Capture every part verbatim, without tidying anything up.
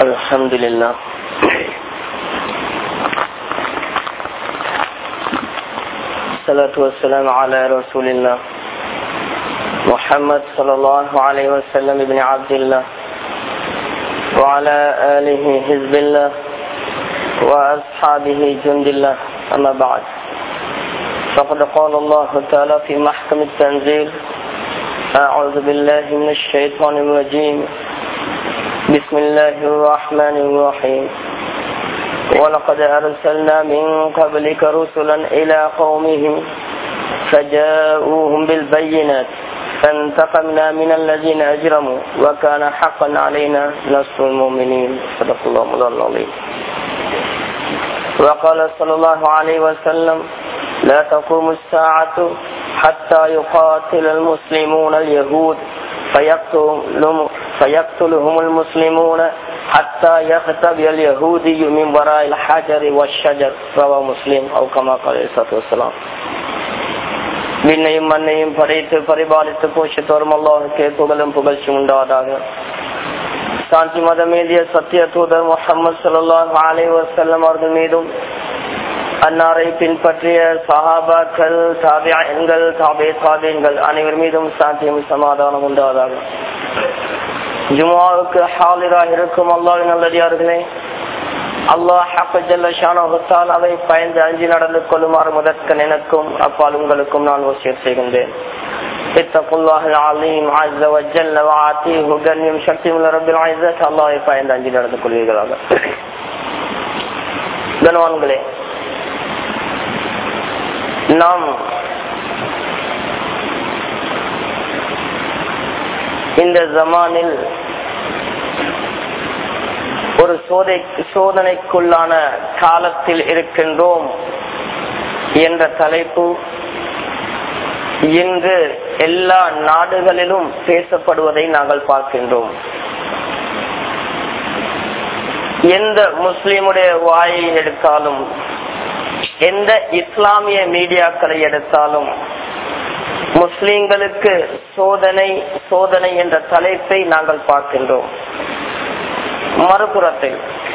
الحمد لله الصلاة والسلام على رسول الله محمد صلى الله عليه وسلم ابن عبد الله وعلى آله حزب الله وأصحابه جند الله أما بعد فقد قال الله تعالى في محكم التنزيل أعوذ بالله من الشيطان الرجيم بسم الله الرحمن الرحيم ولقد أرسلنا من قبلك رسلا إلى قومهم فجاءوهم بالبينات فانتقمنا من الذين أجرموا وكان حقا علينا نصر المؤمنين صدق الله العظيم. وقال صلى الله عليه وسلم لا تقوم الساعة حتى يقاتل المسلمون اليهود فيقتلهم, فيقتلهم المسلمون حتى يختبئ اليهودي من وراء الحجر والشجر رواه مسلم أو كما قال عليه الصلاة والسلام. விண்ணையும் மண்ணையும் படைத்து பரிபாலித்து போஷித்து வரும் அல்லாஹ்வுக்கே புகழும் புகழ்ச்சி உண்டாவதாக. சாந்தி மதமேதிய சத்திய தூதர் முஹம்மது ஸல்லல்லாஹு அலைஹி வஸல்லம் அவர்கள் மீதும் அன்னாரை பின்பற்றிய சஹாபாக்கள், தாபிஈன்கள், தாபிஈ தாபிஈன்கள் அனைவர் மீதும் சாந்தியும் சமாதானம் உண்டாவதாக. ஜும்ஆவுக்கு ஹாலிராக இருக்கும் அல்லாஹ்வின் நல்லடியார்களே, அல்லாஹ் ஹக்க ஜல்ல ஷானஹு தஆலாவை பயந்து அஞ்சி நடந்து கொள்ளுமாறு முதற்கண் எனக்கும் அப்பால் உங்களுக்கும் நான் வசியத் செய்கின்றேன். இத்தகுல்லாஹல் அலீம் அஸ்ஸ வ ஜல்ல வ ஆதீஹு கன்யம் ஷக்தியுல் ரப்பில் இஸ்ஸத் அல்லாஹ்வை பயந்து அஞ்சி நடந்து கொள்வீர்களாக. கண்வான்களே, நாம் இந்த ஜமானில் ஒரு சோதை சோதனைக்குள்ளான காலத்தில் இருக்கின்றோம் என்ற தலைப்பு இன்று எல்லா நாடுகளிலும் பேசப்படுவதை நாங்கள் பார்க்கின்றோம். எந்த முஸ்லிமுடைய வாயை எடுத்தாலும், எந்த இஸ்லாமிய மீடியாக்களை எடுத்தாலும் முஸ்லிம்களுக்கு சோதனை சோதனை என்ற தலைப்பை நாங்கள் பார்க்கின்றோம். மறுபுறத்தில்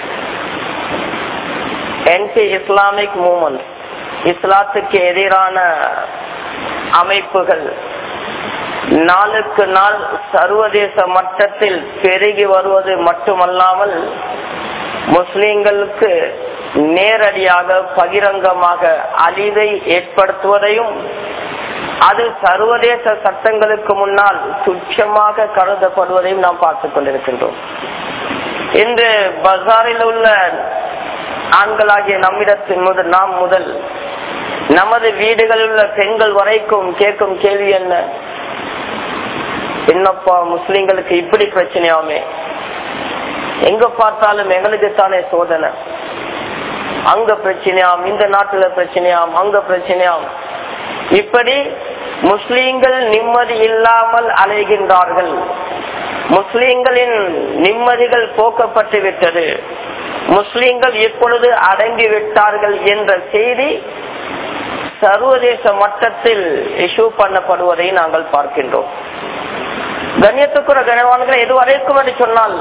ஆன்டி இஸ்லாமிக் மூவ்மெண்ட், இஸ்லாத்துக்கு எதிரான அமைப்புகள் நாளுக்கு நாள் சர்வதேச மட்டத்தில் பெருகி வருவது மட்டுமல்லாமல் முஸ்லிம்களுக்கு நேரடியாக பகிரங்கமாக அழிவை ஏற்படுத்துவதையும், அது சர்வதேச சட்டங்களுக்கு முன்னால் துச்சமாக கருதப்படுவதையும் நாம் பார்த்துக் கொண்டிருக்கின்றோம். இன்று பஜாரில் உள்ள ஆண்களாகிய நம்மிடத்தின் முதல் நாம் முதல் நமது வீடுகளில் உள்ள பெண்கள் வரைக்கும் கேட்கும் கேள்வி என்ன? என்னப்பா முஸ்லிம்களுக்கு இப்படி பிரச்சனையாமே, எங்க பார்த்தாலும் எங்களுக்கு தானே சோதனை, அங்க பிரச்சனையாம், இந்த நாட்டுல பிரச்சனையாம், அங்க பிரச்சனையாம். இப்படி முஸ்லிம்கள் நிம்மதி இல்லாமல் அலைகின்றார்கள். முஸ்லிம்களின் நிம்மதிகள் போக்கப்பட்டு விட்டது, முஸ்லிம்கள் இப்பொழுது அடங்கிவிட்டார்கள் என்ற செய்தி சர்வதேச மட்டத்தில் இஷ்யூ பண்ணப்படுவதை நாங்கள் பார்க்கின்றோம். கண்ணியத்துக்குரிய கணவான்களை எதுவரைக்கும் என்று சொன்னால்,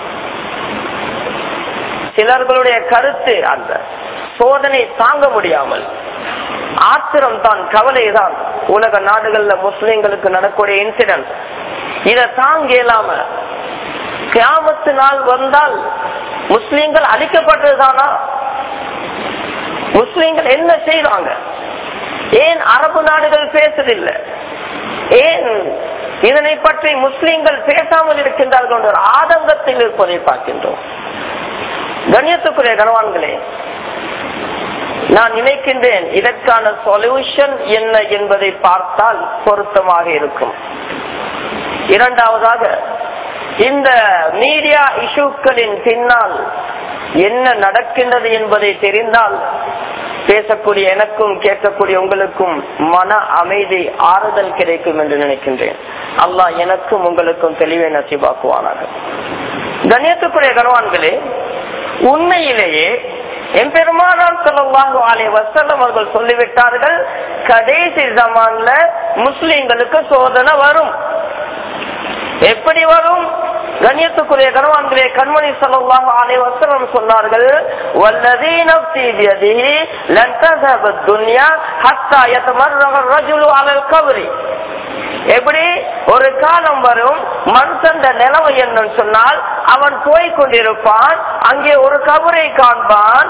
சிலர்களுடைய கருத்து அந்த சோதனை தாங்க முடியாமல் ஆத்திரம் தான், கவலை தான். உலக நாடுகள்ல முஸ்லிம்களுக்கு நடக்கூடிய இன்சிடென்ட் இதை தாங்க இயலாம கியாமத்து நாள் வந்தால் முஸ்லிம்கள் அழிக்கப்பட்டதுதானா? முஸ்லிம்கள் என்ன செய்வாங்க? ஏன் அரபு நாடுகள் பேசுதில்லை? ஏன் இதனை பற்றி முஸ்லிம்கள் பேசாமல் இருக்கின்றார்கள் என்ற ஆதங்கத்தில் இருப்பதை பார்க்கின்றோம். கண்ணியத்துக்குரிய கணவான்களே, நான் நினைக்கின்றேன் இதற்கான சொல்யூஷன் என்ன என்பதை பார்த்தால் பொருத்தமாக இருக்கும். இரண்டாவதாக, இந்த மீடியா இஷ்யூக்களின் பின்னால் என்ன நடக்கின்றது என்பதை தெரிந்தால் பேசக்கூடிய எனக்கும் கேட்கக்கூடிய உங்களுக்கும் மன அமைதி, ஆறுதல் கிடைக்கும் என்று நினைக்கின்றேன். அல்லாஹ் எனக்கும் உங்களுக்கும் தெளிவை நசீபாக்குவானாக. கண்ணியத்துக்குரிய கணவான்களே, உண்மையிலேயே எம்பெருமானார் ஸல்லல்லாஹு அலைஹி வஸல்லம் அவர்கள் சொல்லிவிட்டார்கள், கடைசி ஜமான்ல முஸ்லிம்களுக்கு சோதனை வரும். எப்படி வரும்? கண்ணியத்துக்குரிய கணவான்களே, கண்மணி ஸல்லல்லாஹு அலைஹி வஸல்லம் சொன்னார்கள், வல்லதீ நஃப்ஸி பியதிஹி லன் தஸஹப துன்யா ஹத்தா யதமர்ரக الرجل على القبر. எப்படி ஒரு காலம் வரும் மனுஷன் நிலவை என்னன்னு சொன்னால் அவன் போய் கொண்டிருப்பான், அங்கே ஒரு கபரை காண்பான்,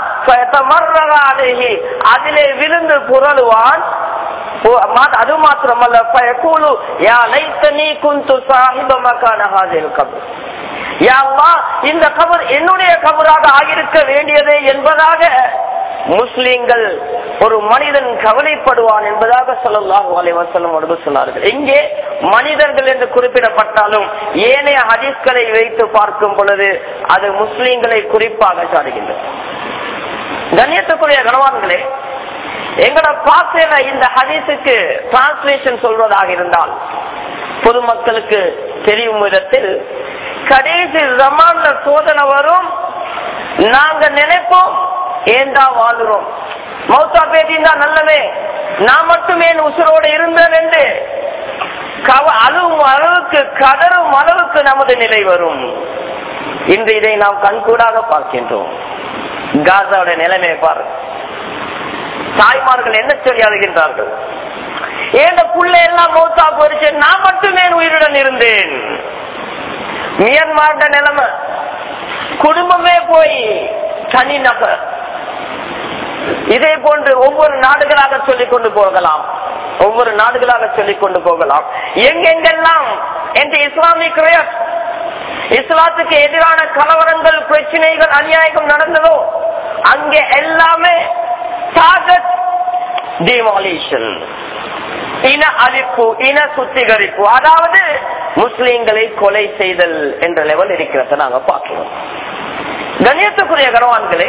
அதிலே விழுந்து புரளுவான். அது மாத்திரமல்ல, இந்த கபர் என்னுடைய கபராக ஆகியிருக்க வேண்டியதே என்பதாக முஸ்லிம்கள் ஒரு மனிதன் கவலைப்படுவான் என்பதாக ஸல்லல்லாஹு அலைஹி வஸல்லம் அவர்கள் சொன்னார்கள். இங்கே மனிதர்கள் என்று குறிப்பிடப்பட்டாலும் ஏனைய ஹதீஸ்களை வைத்து பார்க்கும் பொழுது அது முஸ்லிம்களை குறிப்பாக சாடுகின்றது. கண்ணியத்துக்குரிய கணவான்களே, எங்களோட பாசையில இந்த ஹதீஸுக்கு டிரான்ஸ்லேஷன் சொல்வதாக இருந்தால் பொதுமக்களுக்கு தெரியும் விதத்தில், கடைசி ஜமான்ல சோதனை வரும், நாங்க நினைப்போம் ஏண்டா வாழுறோம், மௌத்தா பேட்டின் தான் நல்லவே, நான் மட்டுமே உசுரோடு இருந்தேன் என்று அழுவும் அளவுக்கு கதறும் அளவுக்கு நமது நிலை வரும். இன்று இதை நாம் கண்கூடாக பார்க்கின்றோம். காசாவோட நிலைமையை பாரு, தாய்மார்கள் என்ன சொல்லி அழுகின்றார்கள், ஏண்ட புள்ள எல்லாம் மௌத்தா போயிடுச்சு, நான் மட்டுமே உயிருடன் இருந்தேன். மியான்மர் நிலைமை, குடும்பமே போய் தனி நபர். இதே போன்று ஒவ்வொரு நாடுகளாக சொல்லிக் கொண்டு போகலாம், ஒவ்வொரு நாடுகளாக சொல்லிக் கொண்டு போகலாம். எங்கெங்கெல்லாம் என்று இஸ்லாமிக் இஸ்லாத்துக்கு எதிரான கலவரங்கள், பிரச்சனைகள், அநியாயம் நடந்ததோ அங்கே எல்லாமே டார்கெட் டிமாலிஷன், இன அழிப்பு, இன சுத்திகரிப்பு, அதாவது முஸ்லிம்களை கொலை செய்தல் என்ற லெவல் இருக்கிறத நாங்க பார்க்கிறோம். கண்ணியத்துக்குரிய கணவான்களே,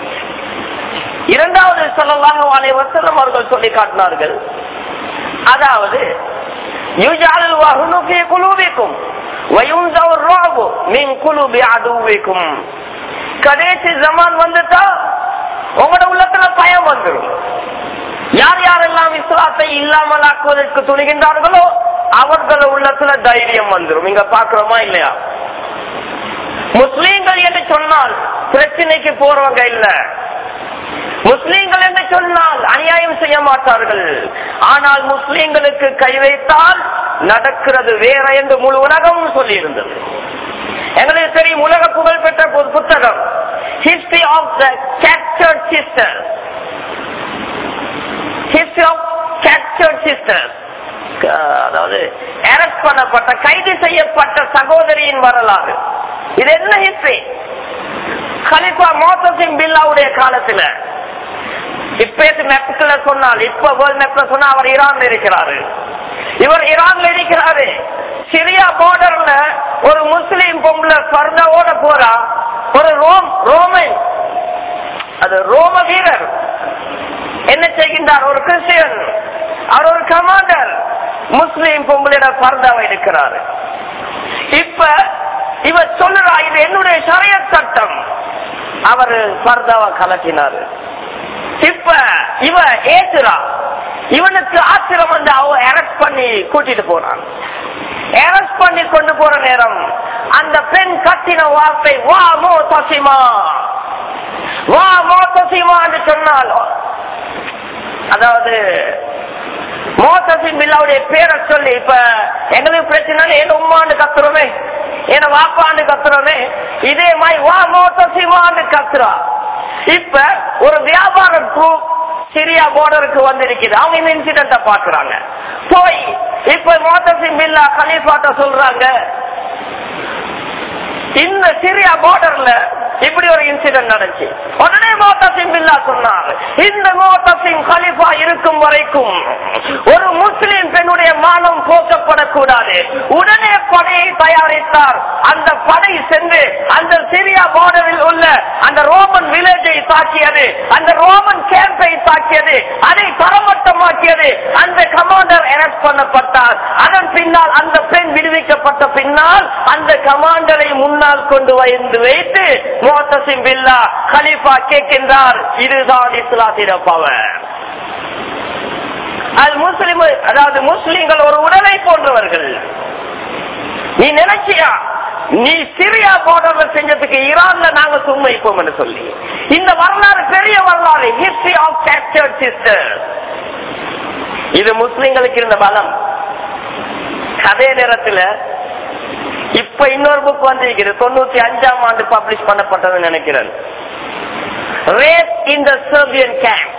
இரண்டாவது ஸல்லல்லாஹு அலைஹி வஸல்லம் அவர்கள் சொல்லி காட்டினார்கள், அதாவது யுஜஅல் வஹ்னு ஃபீ குலூபிக்கும் வயுன்ஸவு ருஅபு மின் குலூபி அதுவிக்கும். கடைசி ஜமான் வந்துட்டா உங்களோட உள்ளத்துல பயம் வந்துடும். யார் யாரெல்லாம் இஸ்லாத்தை இல்லாமல் ஆக்குவதற்கு துணிகின்றார்களோ அவர்கள் உள்ளத்துல தைரியம் வந்துடும். இங்க பாக்குறோமா இல்லையா? முஸ்லீம்கள் என்று சொன்னால் பிரச்சனைக்கு போறவங்க இல்ல, முஸ்லீம்கள் என்று சொன்னால் அநியாயம் செய்ய மாட்டார்கள். ஆனால் முஸ்லீம்களுக்கு கை வைத்தால் நடக்கிறது வேற என்று முழு உலகம் சொல்லி இருந்தது. எங்களுக்கு தெரியும், உலக புகழ் பெற்ற புத்தகம் history of the captured sisters, history of captured sisters, அதாவது அரெஸ்ட் பண்ணப்பட்ட, கைது செய்யப்பட்ட சகோதரியின் வரலாறு. இது என்ன ஹிஸ்டரி? கலிஃபா மோத்தசிம் பில்லாவுடைய காலத்துல, இப்ப மேப்ல சொன்னால், இப்ப வேர்ல்ட் மேப்ல சொன்னா அவர் ஈரான்ல இருக்கிறாரு, இவர் ஈரான்ல இருக்கிறாரு. சிரியா பார்டர்ல ஒரு முஸ்லீம் பொம்பளை பர்தாவோட போறா, ஒரு ரோம் ரோமன் அது ரோம வீரர் என்ன செய்கின்றார், ஒரு கிறிஸ்டியன், அவர் ஒரு கமாண்டர், முஸ்லீம் பொம்பளையோட பர்தாவை எடுக்கிறாரு. இப்ப இவர் சொல்லுறா, இது என்னுடைய ஷரியத் சட்டம். அவர் பர்தாவை கலட்டினாரு. இப்ப இவ ஏசுறா, இவனுக்கு ஆத்திரம் வந்து அவ அரெஸ்ட் பண்ணி கூட்டிட்டு போறான். அரெஸ்ட் பண்ணி கொண்டு போற நேரம் அந்த பெண் கத்தின வார்த்தை வா மோ தசிமா, வா மோ தசிமா என்று சொன்னால், அதாவது மோத்தசிம் பில்லாவுடைய பேரை சொல்லி, இப்ப எங்களுக்கு பிரச்சனை என் உம்மாண்டு கத்துறோமே, என வாப்பாண்டு கத்துறோமே, இதே மாதிரி வா மோத்தசிமான்னு கத்துறா. இப்ப ஒரு வியாபார குரூப் சிரியா பார்டருக்கு வந்திருக்குது, அவங்க இந்த இன்சிடென்ட பாக்குறாங்க. போய் இப்ப மோத்தசிம் பில்லா கலீஃபாட்ட சொல்றாங்க, இந்த சிரியா பார்டர்ல இப்படி ஒரு இன்சிடென்ட் நடந்துச்சு. உடனே மோத்தசிம் பில்லா சொன்னார், இந்த மோத்தசிம் கலீஃபா இருக்கும் வரைக்கும் ஒரு முஸ்லிம் பெண்ணுடைய மானம் போக்கப்படக்கூடாது. உடனே படையை தயாரித்தார். அந்த படை சென்று அந்த சிரியா பார்டரில் உள்ள அந்த ரோமன் வில்லேஜை தாக்கியது, அந்த ரோமன் கேம்பை தாக்கியது, அதை தரமட்டமாக்கியது. அந்த கமாண்டர் அரெஸ்ட் பண்ணப்பட்டார். அதன் பின்னால் அந்த பெண் விடுவிக்கப்பட்ட பின்னால் அந்த கமாண்டரை முன்னால் கொண்டு வந்து வைத்து மோத்தசிம் பில்லா கலீஃபா கேட்கின்றார், இதுதான் இஸ்லாத்தின் பவர். அது முஸ்லிம், அதாவது முஸ்லிம்கள் ஒரு உடலை போன்றவர்கள். நீ நினைச்சியா நீ சிரியா பார்டர்ல செஞ்சதுக்கு ஈரான்ல நாங்க சும்மைப்போம் என்று சொல்லி இந்த வரலாறு பெரிய வரலாறு. History of captured sisters. இது முஸ்லிம்களுக்கு இருந்த பலம். அதே நேரத்தில் இப்ப இன்னொரு புக் வந்திருக்கிறது, தொண்ணூத்தி அஞ்சாம் ஆண்டு பப்ளிஷ் பண்ணப்பட்டது நினைக்கிறேன். Rape in the Serbian camp.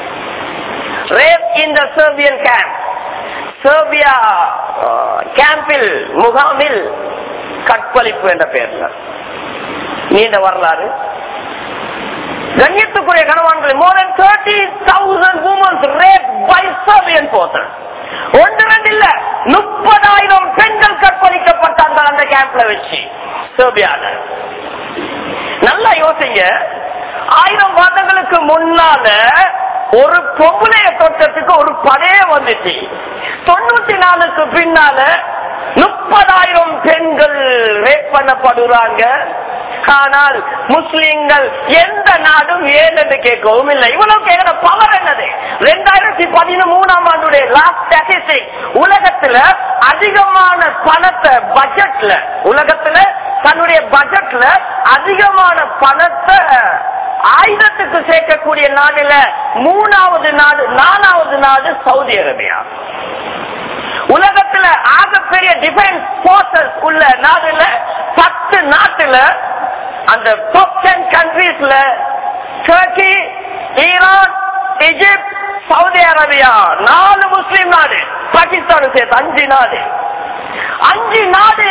Rape in the Serbian camp. Serbia கேம்பில், முகாமில் கற்பழிப்பு என்ற பெயர்ல நீண்ட வரலாறு. கண்ணியத்துக்குரிய கணவான்கள், more than thirty thousand women raped by Serbian forces. ஒன்று ரெண்டு இல்ல, முப்பதாயிரம் பெண்கள் கற்பழிக்கப்பட்டார்கள் அந்த கேம்ப்ல வச்சு சர்பியால. நல்லா யோசிங்க, ஆயிரம் வருடங்களுக்கு முன்னால ஒரு பொம்பளைய தொட்டத்துக்கு ஒரு படைய வந்துச்சு. தொண்ணூத்தி நாலுக்கு பின்னால முப்பதாயிரம் பெண்கள் ரேப் பண்ணப்படுறாங்க. ஆனால் முஸ்லிம்கள் எந்த நாடும் ஏன் என்று கேட்கவும் இல்லை. இவ்வளவு கேட்கிற பவர் என்னது? ரெண்டாயிரத்தி பதிமூணாம் ஆண்டுடைய லாஸ்ட் ஸ்டாட்டிஸ்டிக், உலகத்துல அதிகமான பணத்தை பட்ஜெட்ல, உலகத்துல தன்னுடைய பட்ஜெட்ல அதிகமான பணத்தை ஆயுதத்துக்கு சேர்க்கக்கூடிய நாடுல மூணாவது நாடு, நாலாவது நாடு சவுதி அரேபியா. உலகத்துல ஆகப்பெரிய டிஃபென்ஸ் போர்சஸ் உள்ள நாடுல பத்து நாட்டுல, அந்த டாப் டென் கண்ட்ரீஸ்ல Turkey, Iran, Egypt, Saudi Arabia, நாலு முஸ்லிம் நாடு, பாகிஸ்தான் சேர்த்து அஞ்சு நாடு. அஞ்சு நாடு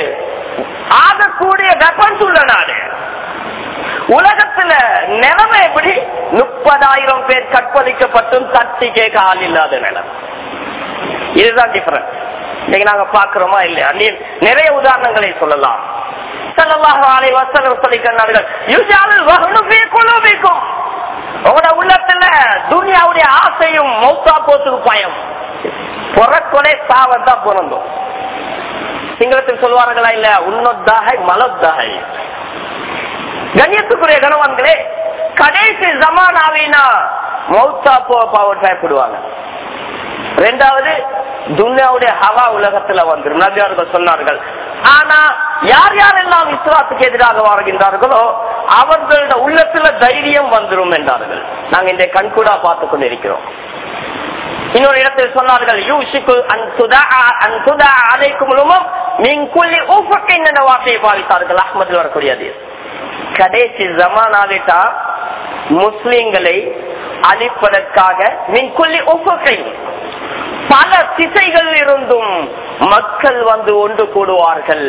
ஆகக்கூடிய வெப்பன்ஸ் உள்ள நாடு. உலகத்துல நிலைமை எப்படி? முப்பதாயிரம் பேர் கற்பழிக்கப்பட்டும் தட்டி கேட்க ஆள் இல்லாத நிலைமை. இதுதான் டிஃபரன்ஸ். இன்னைக்கு நாங்க பாக்குறோமா இல்லையா? நிறைய உதாரணங்களை சொல்லலாம். ஸல்லல்லாஹு அலைஹி வஸல்லம் சொல்லிக்கிறார்கள், யுஜாலுல் வஹ்னு ஃபீ குலூபிக்கும். உங்களோட உள்ளத்துல துன்யாவுடைய ஆசையும் மௌத்தா போத்துக்கு பயம், பொறக்கொலை சாவத்தான் பிறந்தோம். சிங்களத்தில் சொல்வார்களா இல்ல, உன்னொத்தாகை மலத்தாகை. கண்ணியத்துக்குரிய கணவன்களே, கடைசி ஜமானாவினா மௌத்தா போ பாவம் பயப்படுவாங்க. ரெண்டாவது துன்யாவுடைய ஹவா உலகத்துல வந்துடும். நபியார்கள் சொன்னார்கள். ஆனா யார் யாரெல்லாம் இஸ்லாத்துக்கு எதிராக வருகின்றார்களோ அவர்களோட உள்ளத்துல தைரியம் வந்துடும் என்றார்கள். நாங்க இந்த கண்கூடா பார்த்து கொண்டிருக்கிறோம். இன்னொரு இடத்தில் சொன்னார்கள், யூஷிகு அன் துதா அன் துதா அலைக்கும் உம்மம் மின் குல்லி உஃபகின் என்ற வார்த்தையை பாவித்தார்கள். அஹ்மதில் வரக்கூடியது. கடைசி ஜமானாவிட்டா முஸ்லிம்களை அழிப்பதற்காக மின் குல்லி உஃபகின் பல திசைகள் இருந்தும் மக்கள் வந்து ஒன்று கூடுவார்கள்.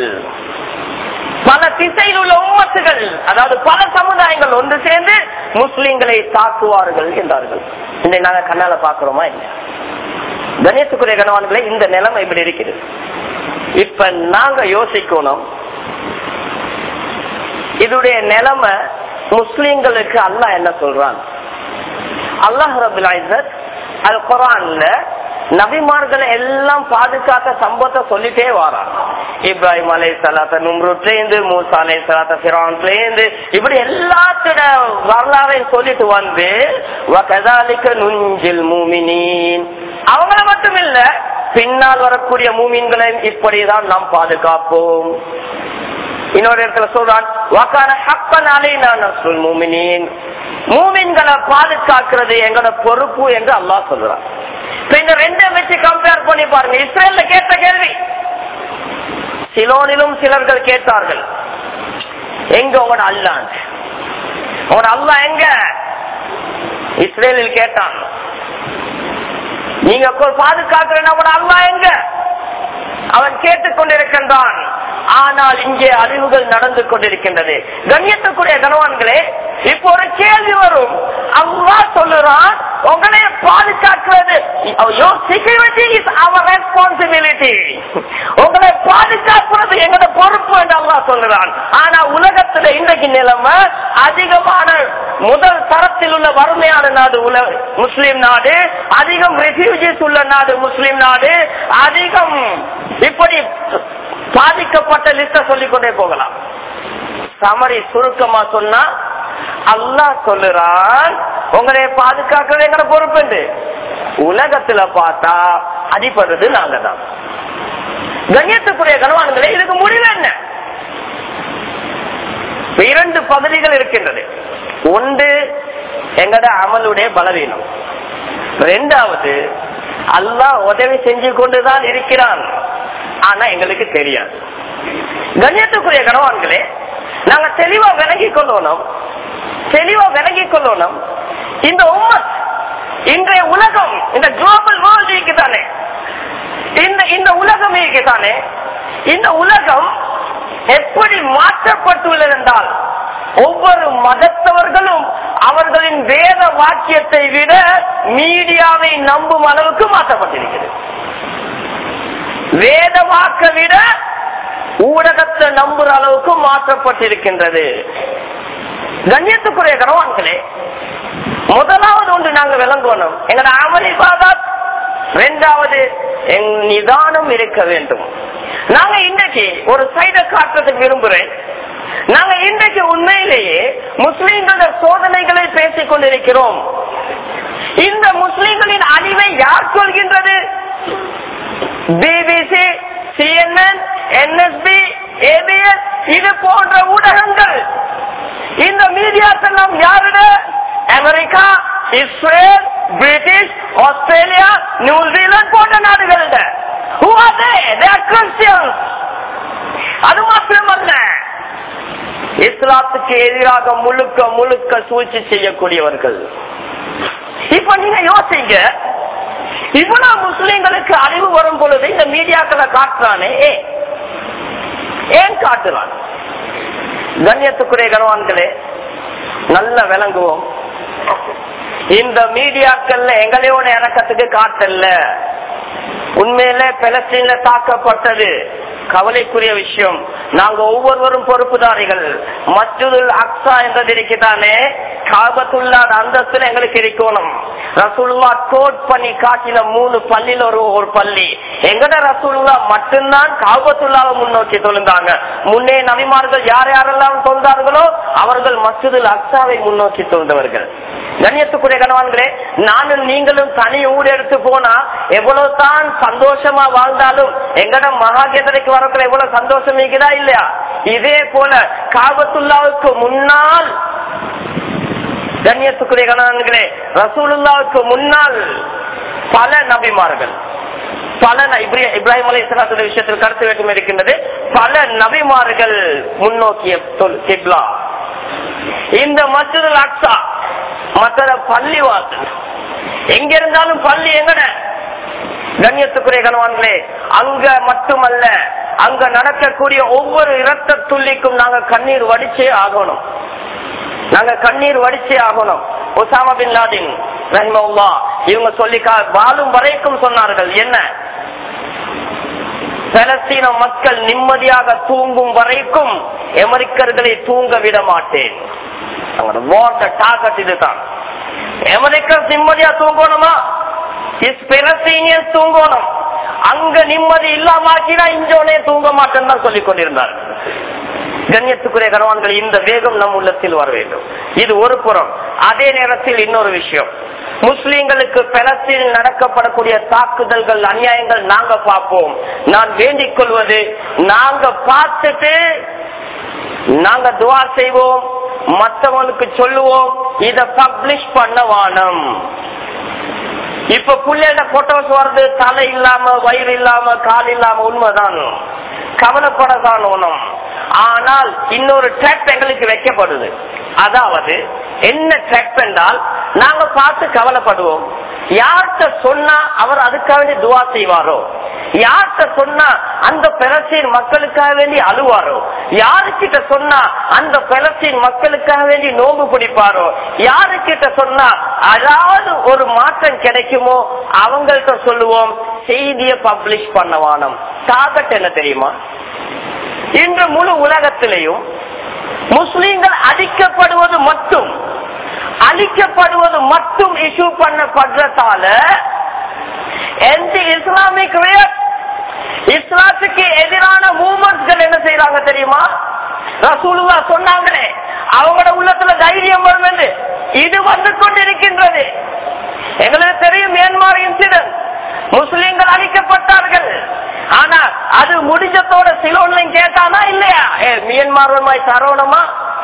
பல திசையில் உள்ள உம்மத்துகள், அதாவது பல சமுதாயங்கள் ஒன்று சேர்ந்து முஸ்லிம்களை தாக்குவார்கள் என்றார்கள். இதை நாங்க கண்ணால பாக்குறோமா இல்லை? கணேசக்குரிய கணவான்களே, இந்த நிலைமை இப்படி இருக்குது. இப்ப நாங்க யோசிக்கணும், இதுடைய நிலைமை முஸ்லிம்களுக்கு அல்லாஹ் என்ன சொல்றான்? அல்லாஹ் ரப்பல் இஸ்ஸத் அல் குர்ஆன்ல நபிமார்களை எல்லாம் பாதுகாத்த சம்பவத்தை சொல்லிட்டே வாரான். இப்ராஹிம் அலைஹிஸ்ஸலாத்த நும்ரூத்ல இருந்து, மூசா அலைஹிஸ்ஸலாத்த ஃபிரௌன்ல இருந்து, இப்படி எல்லாத்தோட வரலாறையும் சொல்லிட்டு வந்து வகதாலிக நுஞ்சில் மூமினீன், அவங்கள மட்டும் இல்ல பின்னால் வரக்கூடிய மூமின்களை இப்படிதான் நாம் பாதுகாப்போம். இன்னொரு இடத்துல சொல்றான், வகான ஹக்கன் அலைனா நஸ்ருல் மூமினீன், மூமின்களை பாதுகாக்கிறது எங்களோட பொறுப்பு என்று அல்லாஹ் சொல்றான். இந்த ரெண்டை வச்சு கம்பேர் பண்ணி பாருங்க. இஸ்ரேல்ல கேட்ட கேள்வி, சிலோனிலும் சிலர்கள் கேட்டார்கள், எங்க உங்களோட அல்லாஹ், உங்களோட அல்லாஹ் எங்க? இஸ்ரேலில் கேட்டான், நீங்க பாதுகாக்கிற நம்மளோட அல்லாஹ் எங்க? அவன் கேட்டுக்கொண்டிருக்கின்றான். ஆனால் இங்கே அழிவுகள் நடந்து கொண்டிருக்கின்றது. கண்ணியத்துக்குரிய கணவான்களே, இப்போ ஒரு கேள்வி வரும். அல்லாஹ் சொல்லுறான், உங்களை பாதுகாக்கிறது உங்களை பாதுகாக்கிறது எங்களோட பொறுப்பு என்று அல்லாஹ் சொல்லுறான். ஆனா உலகத்துல இன்றைக்கு நிலைமை அதிகமான முதல் தரத்தில் உள்ள வறுமையான நாடு முஸ்லிம் நாடு, அதிகம் ரெஃப்யூஜிஸ் உள்ள நாடு முஸ்லிம் நாடு, அதிகம் இப்படி பாதிக்கப்பட்ட லிஸ்ட சொல்லிக் கொண்டே போகலாம். சமரி சுருக்கமா சொன்னா, அல்லாஹ் சொல்லுறான் உங்களை பாதுகாக்கிறது எங்கட பொறுப்பு. உலகத்துல பார்த்தா அடிப்படுறது நாங்க தான். கண்ணியத்துக்குரிய கணவான்களே, இதுக்கு முடிவு என்ன? இரண்டு பகுதிகள் இருக்கின்றது. ஒன்று எங்கட அமலுடைய பலவீனம், இரண்டாவது அல்லாஹ் உதவி செஞ்சு கொண்டுதான் இருக்கிறான், ஆனா எங்களுக்கு தெரியாது. கண்ணியத்துக்குரிய கணவான்களே, நாங்க தெளிவா விளங்கிக் கொள்ளணும், தெளிவா விளங்கிக் கொள்ளணும். இந்த உம்மத், இன்றைய உலகம், இந்த குளோபல் வேர்ல்ட் இருக்குதானே, இந்த இந்த உலகம் இருக்குதானே, இந்த உலகம் எப்படி மாற்றப்பட்டுள்ளது என்றால், ஒவ்வொரு மதத்தவர்களும் அவர்களின் வேத வாக்கியத்தை விட மீடியாவை நம்பும் அளவுக்கு மாற்றப்பட்டிருக்கிறது. வேத வாக்க விட ஊடகத்தை நம்புற அளவுக்கு மாற்றப்பட்டிருக்கின்றது. கண்ணியத்துக்குரிய கணவான்களே, முதலாவது ஒன்று நாங்க விளங்கணும், எங்களோட அமல் இபாதத். இரண்டாவது நிதானம் இருக்க வேண்டும். நாங்க இன்றைக்கு ஒரு சைட காட்டுறதுக்கு விரும்புறேன். நாங்க இன்றைக்கு உண்மையிலேயே முஸ்லிம்கள சோதனைகளை பேசிக் கொண்டிருக்கிறோம். இந்த முஸ்லிம்களின் அழிவை யார் சொல்கின்றது? பிபிசி, சிஎன்என், என்எஸ்பி, ஏபிஎஸ், இது போன்ற ஊடகங்கள். இந்த மீடியாக்கள் நாம் யாருட? America, Israel, British, Australia, New Zealand போன்ற நாடுகள். அது மாத்திரமல்ல, இஸ்லாத்துக்கு எதிராக முழுக்க முழுக்க சூழ்ச்சி செய்யக்கூடியவர்கள். இப்ப நீங்க யோசிங்க, இவ்வளவு முஸ்லிம்களுக்கு அறிவு வரும் பொழுது இந்த மீடியாக்களை காட்டுறானே, ஏன் காட்டுறான்? கண்ணியத்துக்குரிய கணவான்களே, நல்ல விளங்குவோம். இந்த மீடியாக்கள்ல எங்களையோட இறக்கத்துக்கு காட்டல. உண்மையில பலஸ்தீன்ல தாக்கப்பட்டது கவலைக்குரிய விஷயம். நாங்க ஒவ்வொருவரும் பொறுப்புதாரிகள். மஸ்ஜிதுல் அக்ஸா என்றது இருக்குதானே, காபத்துல்லா அந்தஸ்துல எங்களுக்கு இருக்கணும். ரசூலுல்லா கோட் பண்ணி காட்டின மூணு பள்ளியில ஒரு ஒரு பள்ளி. எங்கட ரசூலுல்லா மட்டும்தான் காபத்துல்லாவை முன்னோக்கி தொழுந்தாங்க. முன்னே நபிமார்கள் யார் யாரெல்லாம் தொழுந்தார்களோ அவர்கள் மஸ்ஜிதுல் அக்ஸாவை முன்னோக்கி தொழுந்தவர்கள். கண்ணியத்துக்குரிய கணவான்களே, நானும் நீங்களும் தனி ஊடு எடுத்து போனா எவ்வளவு தான் சந்தோஷமா வாழ்ந்தாலும் எங்கட மகாகேதரைக்கு வரக்குள்ள எவ்வளவு சந்தோஷம் இருக்குதா இல்லையா? இதே போல காபத்துல்லாவுக்கு முன்னால், கண்ணியத்துக்குரிய கணவான்களே, ரசூலுல்லாவுக்கு முன்னால் பல நபிமார்கள், பல இப்ராஹிம் அலைஹிஸ்ஸலாத்துடைய விஷயத்தில் கருத்து வேற்றுமை இருக்கின்றது. பல நபிமார்கள் முன்னோக்கிய கிப்லா இந்த மஸ்ஜிதுல் அக்ஸா. மற்ற பள்ளி வாசல் எங்க இருந்தாலும் பள்ளி எங்கட. கண்ணியத்துக்குரிய கணவான்களே, அங்க மட்டுமல்ல, அங்க நடக்கக்கூடிய ஒவ்வொரு இரத்த துள்ளிக்கும் நாங்க கண்ணீர் வடிச்சே ஆகணும். நாங்க கண்ணீர் வடிச்சே ஆகணும். ஒசாமா பின் லாதன் ரஹிமஹுல்லாஹ் இவங்க சொல்லி வாழும் வரைக்கும் சொன்னார்கள், என்ன, பலஸ்தீன மக்கள் நிம்மதியாக தூங்கும் வரைக்கும் அமெரிக்கர்களை தூங்க விட மாட்டேன். இதுதான். அமெரிக்கர் நிம்மதியா தூங்கணுமா? தூங்கணும். அங்க நிம்மதி இல்லாமக்கினா இஞ்சோனே தூங்க மாட்டேன்னு தான் சொல்லிக் கொண்டிருந்தார். கண்ணியத்துக்குரிய கணவான்கள், இந்த வேகம் நம் உள்ளத்தில் வர வேண்டும். இது ஒரு புறம். அதே நேரத்தில் இன்னொரு விஷயம், முஸ்லிம்களுக்கு பலஸ்தீனில் நடக்கப்படக்கூடிய தாக்குதல்கள், அநியாயங்கள் நாங்க பார்ப்போம். நான் வேண்டிக் கொள்வது, நாங்க பார்த்துட்டு நாங்க துவா செய்வோம், மற்றவங்களுக்கு சொல்லுவோம், இத பப்ளிஷ் பண்ண வானம். இப்ப புள்ளையோட போட்டோஸ் வருது, தலை இல்லாம, வயிறு இல்லாம, கால் இல்லாம, உண்மைதான், கவலைப்படதான் ஒண்ணும். ஆனால் இன்னொரு ட்ராப் எங்களுக்கு வைக்கப்படுது. அதாவது என்ன ட்ராப் என்றால், நாங்க பார்த்து கவலைப்படுவோம். யார்கிட்ட சொன்னா அவர் அதுக்காக வேண்டி துவா செய்வாரோ, யார்கிட்ட சொன்னா அந்த பலஸ்தீன் மக்களுக்காக வேண்டி அழுவாரோ, யாருக்கிட்ட சொன்னா அந்த பலஸ்தீன் மக்களுக்காக வேண்டி நோம்பு பிடிப்பாரோ, யாருக்கிட்ட சொன்னா அதாவது ஒரு மாற்றம் கிடைக்குமோ அவங்கள்ட்ட சொல்லுவோம், செய்திய பப்ளிஷ் பண்ணவானம். டார்கெட் என்ன தெரியுமா? இன்று முழு உலகத்திலேயும் முஸ்லிம்கள் அடிக்கப்படுவது மட்டும் அழிக்கப்படுவது மட்டும் இஷ்யூ பண்ணப்படுறதால இஸ்லாமிக் இஸ்லாத்துக்கு எதிரான மூவ்மெண்ட்கள் என்ன செய்யறாங்க தெரியுமா? ரசூலுல்லாஹ் சொன்னாங்களே, அவங்களோட உள்ளத்துல தைரியம் வரும் என்று இது வந்து கொண்டிருக்கின்றது. எங்களுக்கு தெரியும் மியான்மர் இன்சிடென்ட், முஸ்லிம்கள் அழிக்கப்பட்டார்கள். ஆனா அது முடிஞ்சத்தோட சிலோன்லையும் கேட்டானா இல்லையா, மியான்மர் தரோணமா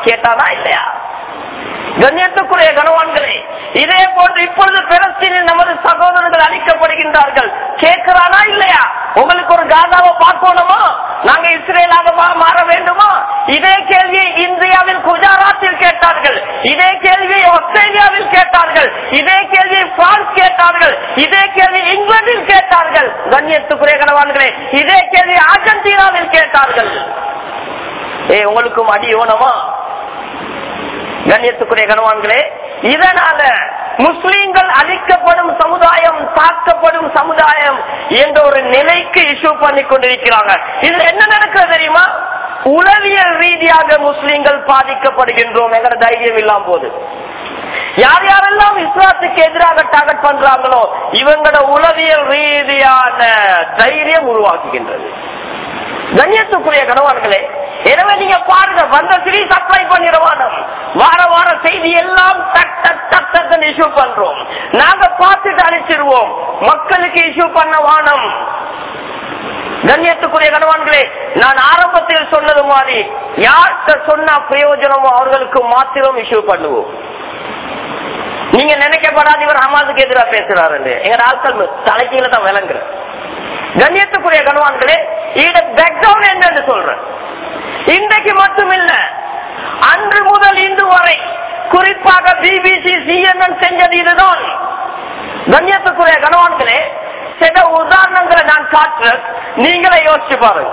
கேட்டானா இல்லையா? கண்ணியத்துக்குரிய கனவான்களே, இதே போன்று இப்பொழுது பெலஸ்தீனில் நமது சகோதரர்கள் அழிக்கப்படுகின்றார்கள். கேட்கிறானா இல்லையா? உங்களுக்கு ஒரு காதாவை பார்க்கணுமா? நாங்க இஸ்ரேலாக மாற வேண்டுமா? இதே கேள்வியை இந்தியாவில் குஜராத்தில் கேட்டார்கள், இதே கேள்வியை ஆஸ்திரேலியாவில் கேட்டார்கள், இதே கேள்வியை பிரான்ஸ் கேட்டார்கள், இதே கேள்வி இங்கிலாந்தில் கேட்டார்கள். கண்ணியத்துக்குரிய கனவான்களே, இதே கேள்வி அர்ஜென்டினாவில் கேட்டார்கள். ஏ உங்களுக்கும் அடி ஓனமா? கண்ணியத்துக்குரிய கனவான்களே, இதனால முஸ்லிம்கள் அழிக்கப்படும் சமுதாயம், தாக்கப்படும் சமுதாயம் என்ற ஒரு நிலைக்கு இஷ்யூ பண்ணி கொண்டிருக்கிறாங்க. இதுல என்ன நடக்கிறது தெரியுமா? உளவியல் ரீதியாக முஸ்லிம்கள் பாதிக்கப்படுகின்றோம் என்ற தைரியம் இல்லாம போது. யார் யாரெல்லாம் இஸ்லாத்துக்கு எதிராக டார்கெட் பண்றாங்களோ இவங்களோட உளவியல் ரீதியான தைரியம் உருவாக்குகின்றது. கண்ணியத்துக்குரிய கனவான்களே, எனவே நீங்க பாருங்க, வந்த சிறி சப்ளை பண்ணிடுவானோ வார வார செய்தி எல்லாம் டக் டக் டக் டக் இஷ்யூ பண்றோம். நாங்க பார்த்துட்டு அழிச்சிருவோம், மக்களுக்கு இஷ்யூ பண்ண வானம். கண்ணியத்துக்குரிய கனவான்களே, நான் ஆரம்பத்தில் சொன்னது மாதிரி யார்கிட்ட சொன்னா பிரயோஜனமோ அவர்களுக்கு மாத்திரம் இஷ்யூ பண்ணுவோம். நீங்க நினைக்கப்படாது இவர் ஹமாஸுக்கு எதிராக பேசுறாரு, எங்க ஆட்கள் தலைக்கீழ தான் விளங்குற. கண்ணியத்துக்குரிய கனவான்களே, இத பேக்ரவுண்ட் என்னன்னு சொல்றேன். இன்றைக்கு மட்டுமில்ல, அன்று முதல் இன்று வரை குறிப்பாக பிபிசி சிஎன்என் செஞ்சது இதுதான். கண்ணியத்துக்குரிய கனவான்களே, சில உதாரணங்களை நான் காட்டுறேன், நீங்களே யோசிச்சு பாருங்க.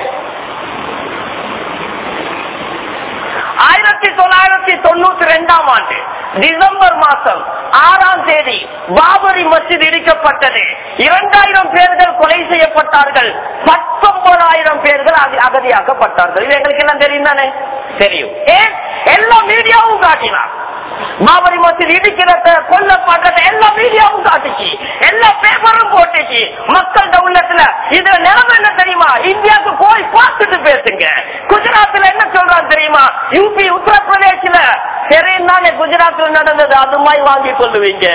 ஆயிரத்தி தொள்ளாயிரத்தி தொண்ணூத்தி ரெண்டாம் ஆண்டு டிசம்பர் மாசம் ஆறாம் தேதி பாபரி மஸ்ஜித் இடிக்கப்பட்டது. இரண்டாயிரம் பேர்கள் கொலை செய்யப்பட்டார்கள், பத்தொன்பதாயிரம் பேர்கள் அகதியாக்கப்பட்டார்கள். இது எங்களுக்கு எல்லாம் தெரியும் தானே? தெரியும். ஏன் எல்லா மீடியாவும் காட்டினார். பாபரி மஸ்ஜித் இடிக்கிறத, கொல்லப்படுறத எல்லா மீடியாவும் காட்டுச்சு, எல்லா பேப்பரும் போட்டுச்சு. மக்களோட உள்ளத்துல இதுல நிலைமை என்ன தெரியுமா? இந்தியாவுக்கு போய் பார்த்துட்டு பேசுங்க. குஜராத்ல என்ன சொல்றாங்க தெரியுமா? யூபி உத்தரப்பிரதேசல தெரியும் தானே குஜராத்ல நடந்தது, அது மாதிரி வாங்கி கொள்ளுவீங்க.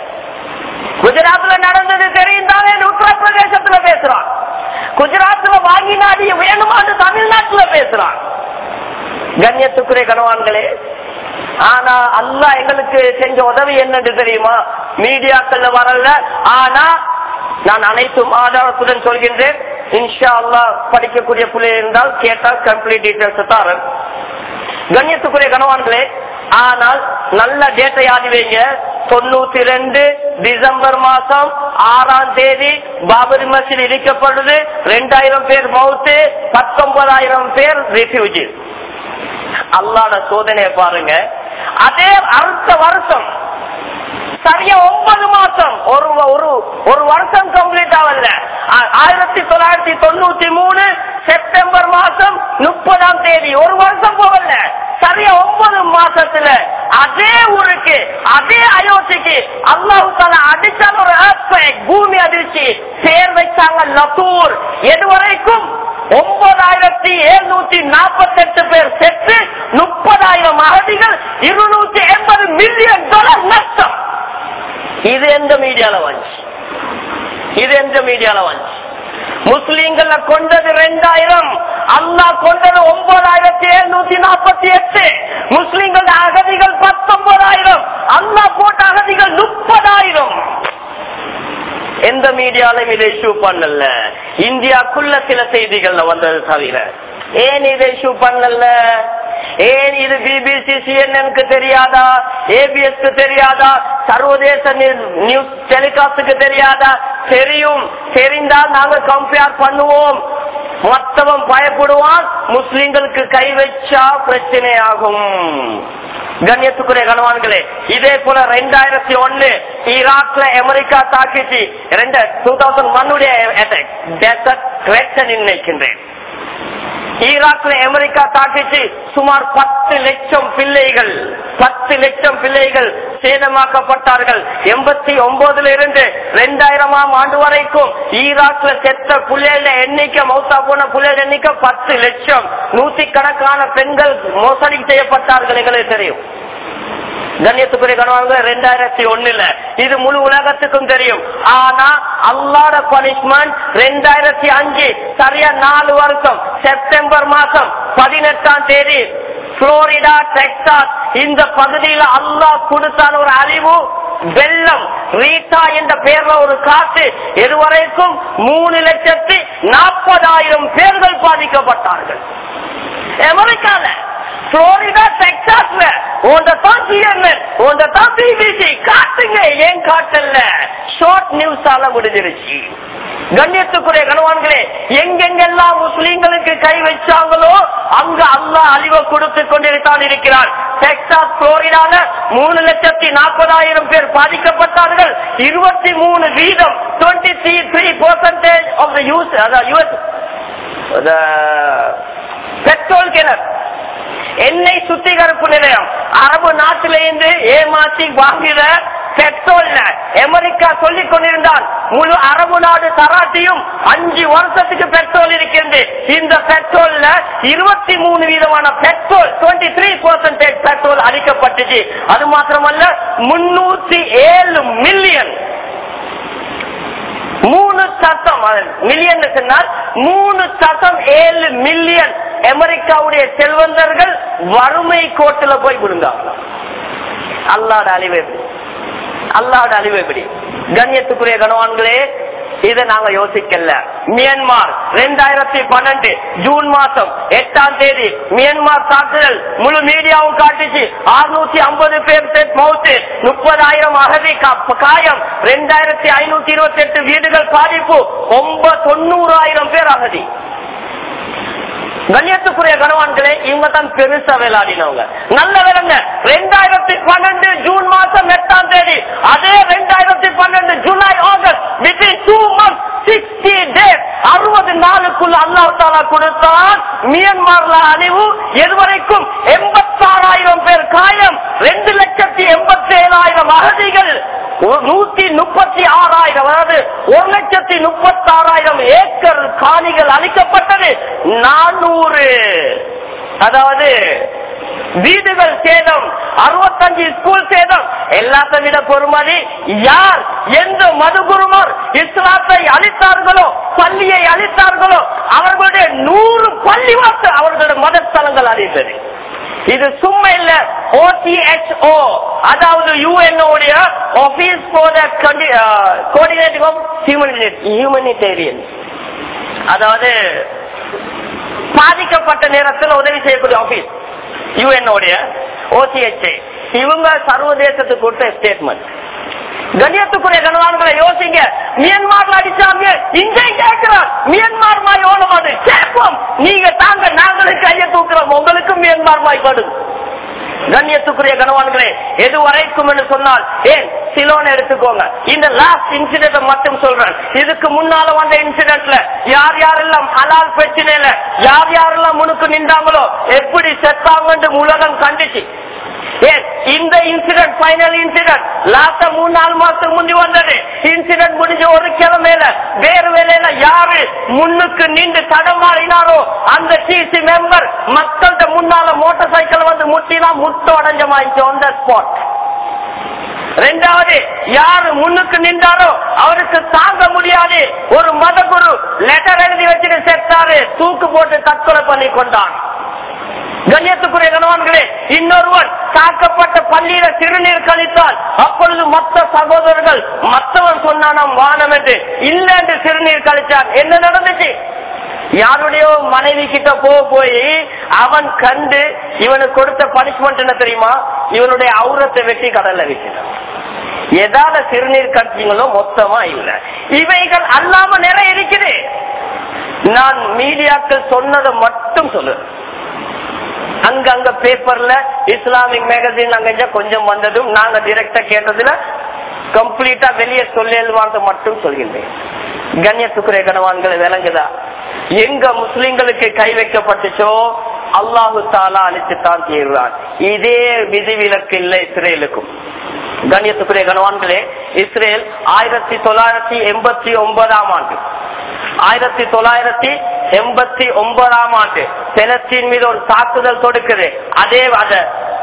குஜராத்ல நடந்தது தெரியும் தானே உத்தரப்பிரதேசத்துல பேசுறான். குஜராத்ல வாங்கினாடி வேணுமான்னு தமிழ்நாட்டுல பேசுறான். கண்ணியத்துக்குரிய கனவான்களே, ஆனா அல்லாஹ் எங்களுக்கு செஞ்ச உதவி என்னன்னு தெரியுமா? மீடியாக்கள்ல வரல. ஆனா நான் அனைத்தும் ஆதாரத்துடன் சொல்கின்றேன். இன்ஷா அல்லாஹ் படிக்கக்கூடிய பிள்ளை இருந்தால் கேட்டால் கம்ப்ளீட் டீடைல்ஸ் தரேன். கண்ணியத்துக்குரிய கனவான்களே, ஆனால் நல்ல டேட்டை ஆதிவைங்க. தொண்ணூத்தி ரெண்டு டிசம்பர் மாசம் ஆறாம் தேதி பாபரி மஸ்ஜித் இடிக்கப்படுது. ரெண்டாயிரம் பேர் மௌத்து, பத்தொன்பதாயிரம் பேர் ரெஃப்யூஜி. அல்லாஹ்வுடைய சோதனையை பாருங்க. அதே அடுத்த வருஷம் சரியா ஒன்பது மாசம், ஒரு ஒரு வருஷம் கம்ப்ளீட் ஆகல. ஆயிரத்தி தொள்ளாயிரத்தி தொண்ணூத்தி மூணு செப்டம்பர் மாசம் முப்பதாம் தேதி, ஒரு வருஷம் போகல, சரியா ஒன்பது மாசத்துல அதே ஊருக்கு, அதே அயோத்திக்கு அல்லாஹ் தஆலா அடிச்சான ஒரு பூமி அதிர்ச்சி, பேர் வைச்சாங்க லத்தூர். எதுவரைக்கும் ஒன்பதாயிரத்தி எழுநூத்தி நாற்பத்தி எட்டு பேர் செத்து, முப்பதாயிரம் அகதிகள், இருநூத்தி எண்பது மில்லியன் டாலர் நஷ்டம். இது எந்த மீடியால வந்துச்சு? இது எந்த மீடியால வந்துச்சு? முஸ்லீம்களை கொண்டது ரெண்டாயிரம், அல்லாஹ் கொண்டது ஒன்பதாயிரத்தி எழுநூத்தி நாற்பத்தி எட்டு. முஸ்லீம்கள் அகதிகள் பத்தொன்பதாயிரம், அல்லாஹ் போட்ட அகதிகள் முப்பதாயிரம். எந்த மீடியாலும் இதை இஷ்யூ பண்ணல. இந்தியாக்குள்ள சில செய்திகள்ல வந்தது தவிர. ஏன் இதை இஷ்யூ பண்ணல? ஏன் இது பிபிசி சிஎன்எனுக்கு தெரியாதா? ஏபிஎஸ்க்கு தெரியாதா? சர்வதேச நியூஸ் டெலிகாஸ்டுக்கு தெரியாதா? தெரியும். தெரிந்தால் நாங்க கம்பேர் பண்ணுவோம். மொத்தமும் பயப்படுவான். முஸ்லிம்களுக்கு கை வச்சா பிரச்சனை ஆகும். கண்ணியத்துக்குரிய கனவான்களே, இதே போல ரெண்டாயிரத்தி ஒன்னு ஈராக்ல அமெரிக்கா தாக்கிச்சு. டூ தௌசண்ட் ஒன்னுடைய அட்டாக் நினைக்கின்றேன். ஈராக்ல அமெரிக்கா தாக்கிச்சு. சுமார் பத்து லட்சம் பிள்ளைகள் பத்து லட்சம் பிள்ளைகள் சேதமாக்கப்பட்டார்கள். எண்பத்தி ஒன்பதுல இருந்து ரெண்டாயிரமாம் ஆண்டு வரைக்கும் ஈராக்ல செத்த புள்ளைகள எண்ணிக்கை, மௌத்தா போன புள்ளைகள் எண்ணிக்கை பத்து லட்சம். நூத்தி கணக்கான பெண்கள் மோசடி செய்யப்பட்டார்கள். எங்களுக்கு தெரியும். கண்ணியத்துக்குரிய கனவாங்க ரெண்டாயிரத்தி ஒண்ணுல இது முழு உலகத்துக்கும் தெரியும். ஆனா அல்லாஹ்வுடைய பனிஷ்மெண்ட் ரெண்டாயிரத்தி அஞ்சு சரியா நாலு வருஷம் செப்டம்பர் மாசம் பதினெட்டாம் தேதி புளோரிடா, டெக்சாஸ் இந்த பகுதியில் அல்லாஹ் கொடுத்தான ஒரு அழிவு வெள்ளம் ரீட்டா என்ற பெயர்ல ஒரு காற்று இதுவரைக்கும் மூணு லட்சத்தி நாற்பதாயிரம் பேர்கள் பாதிக்கப்பட்டார்கள். அமெரிக்கால புளோரிடா, டெக்சாஸ்ல ஒன்றதான் சிஎன்என் ஒன்றதான் பிபிசி காட்டுங்க. ஏன் காட்டல? ஷார்ட் நியூஸால முடிஞ்சிருச்சு. கண்ணியத்துக்குரிய கணவான்களே, எங்கெங்கெல்லாம் முஸ்லீம்களுக்கு கை வச்சாங்களோ அங்க அல்லாஹ் அழிவை கொடுத்து கொண்டிருத்தான் இருக்கிறார். டெக்சாஸ், புளோரிடால மூணு லட்சத்தி நாற்பதாயிரம் பேர் பாதிக்கப்பட்டார்கள். இருபத்தி மூணு வீதம் twenty three three percentage of the use US petrol கிணறு எண்ணெய் சுத்திகரிப்பு நிலையம் அரபு நாட்டிலிருந்து ஏமாற்றி வாங்குகிற பெட்ரோல் அமெரிக்கா சொல்லிக் கொண்டிருந்தான். முழு அரபு நாடு தராட்டியும் அஞ்சு வருஷத்துக்கு பெட்ரோல் இருக்கிறது. இந்த பெட்ரோல்ல இருபத்தி மூணு வீதமான petrol twenty three percentage petrol அளிக்கப்பட்டுச்சு. அது மாத்திரமல்ல முன்னூத்தி ஏழு மில்லியன் மூணு சதம் மில்லியன் சொன்னால் மூணு சதம் ஏழு மில்லியன் அமெரிக்காவுடைய செல்வந்தர்கள் வறுமை கோட்டுல போய் விழுந்தாங்க. அல்லாஹ்வோட அழிவு எப்படி? அல்லாஹ்வோட அழிவு எப்படி? கண்ணியத்துக்குரிய கணவான்களே, இதை நாங்க யோசிக்கல. மியான்மர் ரெண்டாயிரத்தி பன்னெண்டு ஜூன் மாசம் எட்டாம் தேதி மியான்மர் தாக்குதல் முழு மீடியாவும் காட்டுச்சு. அறுநூத்தி ஐம்பது பேர் மௌத்து, முப்பதாயிரம் அகதி காயம், ரெண்டாயிரத்தி ஐநூத்தி இருபத்தி எட்டு வீடுகள் பாதிப்பு, ஒன்பது தொண்ணூறாயிரம் பேர் அகதி. கண்ணியத்துக்குரிய கணவான்களே, இவங்க தான் பெருசா விளையாடினவங்க. நல்ல விலங்க ரெண்டாயிரத்தி பன்னெண்டு ஜூன் மாசம் எட்டாம் தேதி அதே ரெண்டாயிரத்தி பன்னெண்டு July August within two months sixty days அறுபது நாளுக்குள்ள அல்லாஹ் தஆலா கொடுத்தான். மியான்மர்ல அழிவு இதுவரைக்கும் எண்பத்தி ஆறாயிரம் பேர் காயம், ரெண்டு லட்சத்தி எண்பத்தி ஏழாயிரம் அகதிகள், நூத்தி முப்பத்தி ஆறாயிரம் அதாவது ஒரு லட்சத்தி முப்பத்தி ஆறாயிரம் ஏக்கர் காணிகள் அளிக்கப்பட்டது. நானூறு அதாவது வீடுகள் சேதம், அறுபத்தஞ்சு ஸ்கூல் சேதம். எல்லாத்த விட பொறுமதி யார் எந்த மதுகுருமார் இஸ்லாத்தை அளித்தார்களோ, பள்ளியை அளித்தார்களோ அவர்களுடைய நூறு பள்ளிவாச அவர்களுடைய மதஸ்தலங்கள் அளித்தது. இது சும்மா இல்ல. ஓடிஎச்ஓ அதாவது யூஎன் உடைய office for the coordinating of humanitarian, அதாவது பாதிக்கப்பட்ட நேரத்தில் உதவி செய்யக்கூடிய ஆபீஸ் யூஎன் உடைய ஓசிஎச்ஏ. இவங்க சர்வதேசத்துக்கு கொடுத்த ஸ்டேட்மெண்ட். கண்ணியத்துக்குரிய கணவான்களை யோசிங்க. மியான்மர்ல அடிச்சாங்க, இங்க கேட்கிறோம் மியான்மர் மாய் ஓணும் அது கேட்போம். நீங்க தாங்க, நாங்களும் கையை தூக்குறோம், உங்களுக்கும் மியான்மர் மாய் படும். கண்ணியத்துக்குரிய கணவான்களே, எது வரைக்கும் என்று சொன்னால் ஏன் சிலோன் எடுத்துக்கோங்க. இந்த லாஸ்ட் இன்சிடென்ட் மட்டும் சொல்றேன். இதுக்கு முன்னால வந்த இன்சிடென்ட்ல யார் யாரெல்லாம் ஹலால் பிரச்சனையில யார் யாரெல்லாம் முனுக்கு நின்றாங்களோ எப்படி செத்தாங்க உலகம் கண்டிச்சு. ஏன் இந்த இன்சிடென்ட் ஃபைனல் இன்சிடென்ட் லாஸ்ட் மூணு நாலு மாசத்துக்கு முந்தி வந்தது. இன்சிடென்ட் முடிஞ்ச ஒரு கிழமையில வேறு வேலையில யாரு முன்னுக்கு நின்று தடமாறினாரோ அந்த டிசி மெம்பர் மக்கள்கிட்ட முன்னால மோட்டார் சைக்கிள் வந்து முட்டினா முட்டு அடைஞ்சமாயிடுச்சு ஆன் த ஸ்பாட். ரெண்டாவது யாரு முன்னுக்கு நின்றாரோ அவருக்கு தாங்க முடியாது, ஒரு மதகுரு லெட்டர் எழுதி வச்சுட்டு செத்தாரு, தூக்கு போட்டு தற்கொலை பண்ணி கொண்டான். கண்ணியத்துக்குரிய கணவான்களே, இன்னொருவர் தாக்கப்பட்ட பள்ளியில சிறுநீர் கழித்தால் அப்பொழுது மற்ற சகோதரர்கள் மற்றவன் சொன்னான் வானம் என்று இல்ல என்று சிறுநீர் கழிச்சான். என்ன நடந்துச்சு? யாருடைய மனைவி கிட்ட போக போய் அவன் கண்டு இவனுக்கு கொடுத்த பனிஷ்மெண்ட் என்ன தெரியுமா? இவனுடைய அவுரத்தை வெட்டி கடல்ல வச்சிட்டான். எதால சிறுநீர் கழிச்சீங்களோ மொத்தமா இல்ல. இவைகள் அல்லாம நிறைய இருக்குது. நான் மீடியாக்கள் சொன்னதை மட்டும் சொல்லுறேன். அங்க அங்க பேப்பர்ல இஸ்லாமிக் மேகசின் அங்க கொஞ்சம் வந்ததும் நாங்க டைரக்டா கேட்டதுல கம்ப்ளீட்டா வெளியே சொல்லுவாங்க மட்டும் சொல்கின்றேன். கண்ணியத்துக்குரிய கணவான்களை விளங்குதா? எங்க முஸ்லிம்களுக்கு கை வைக்கப்பட்டுச்சோ அல்லாஹு தாலா அழிச்சுத்தான் தீர்வான். இதே விதிவிலக்கு இல்லை இஸ்ரேலுக்கும். கண்ணியத்துக்குரிய கணவான்களே, இஸ்ரேல் ஆயிரத்தி தொள்ளாயிரத்தி எண்பத்தி ஒன்பதாம் ஆண்டு ஆயிரத்தி தொள்ளாயிரத்தி எண்பத்தி ஒன்பதாம் ஆண்டு பெலஸ்தீன் மீது ஒரு தாக்குதல் தொடுக்குது. அதே அத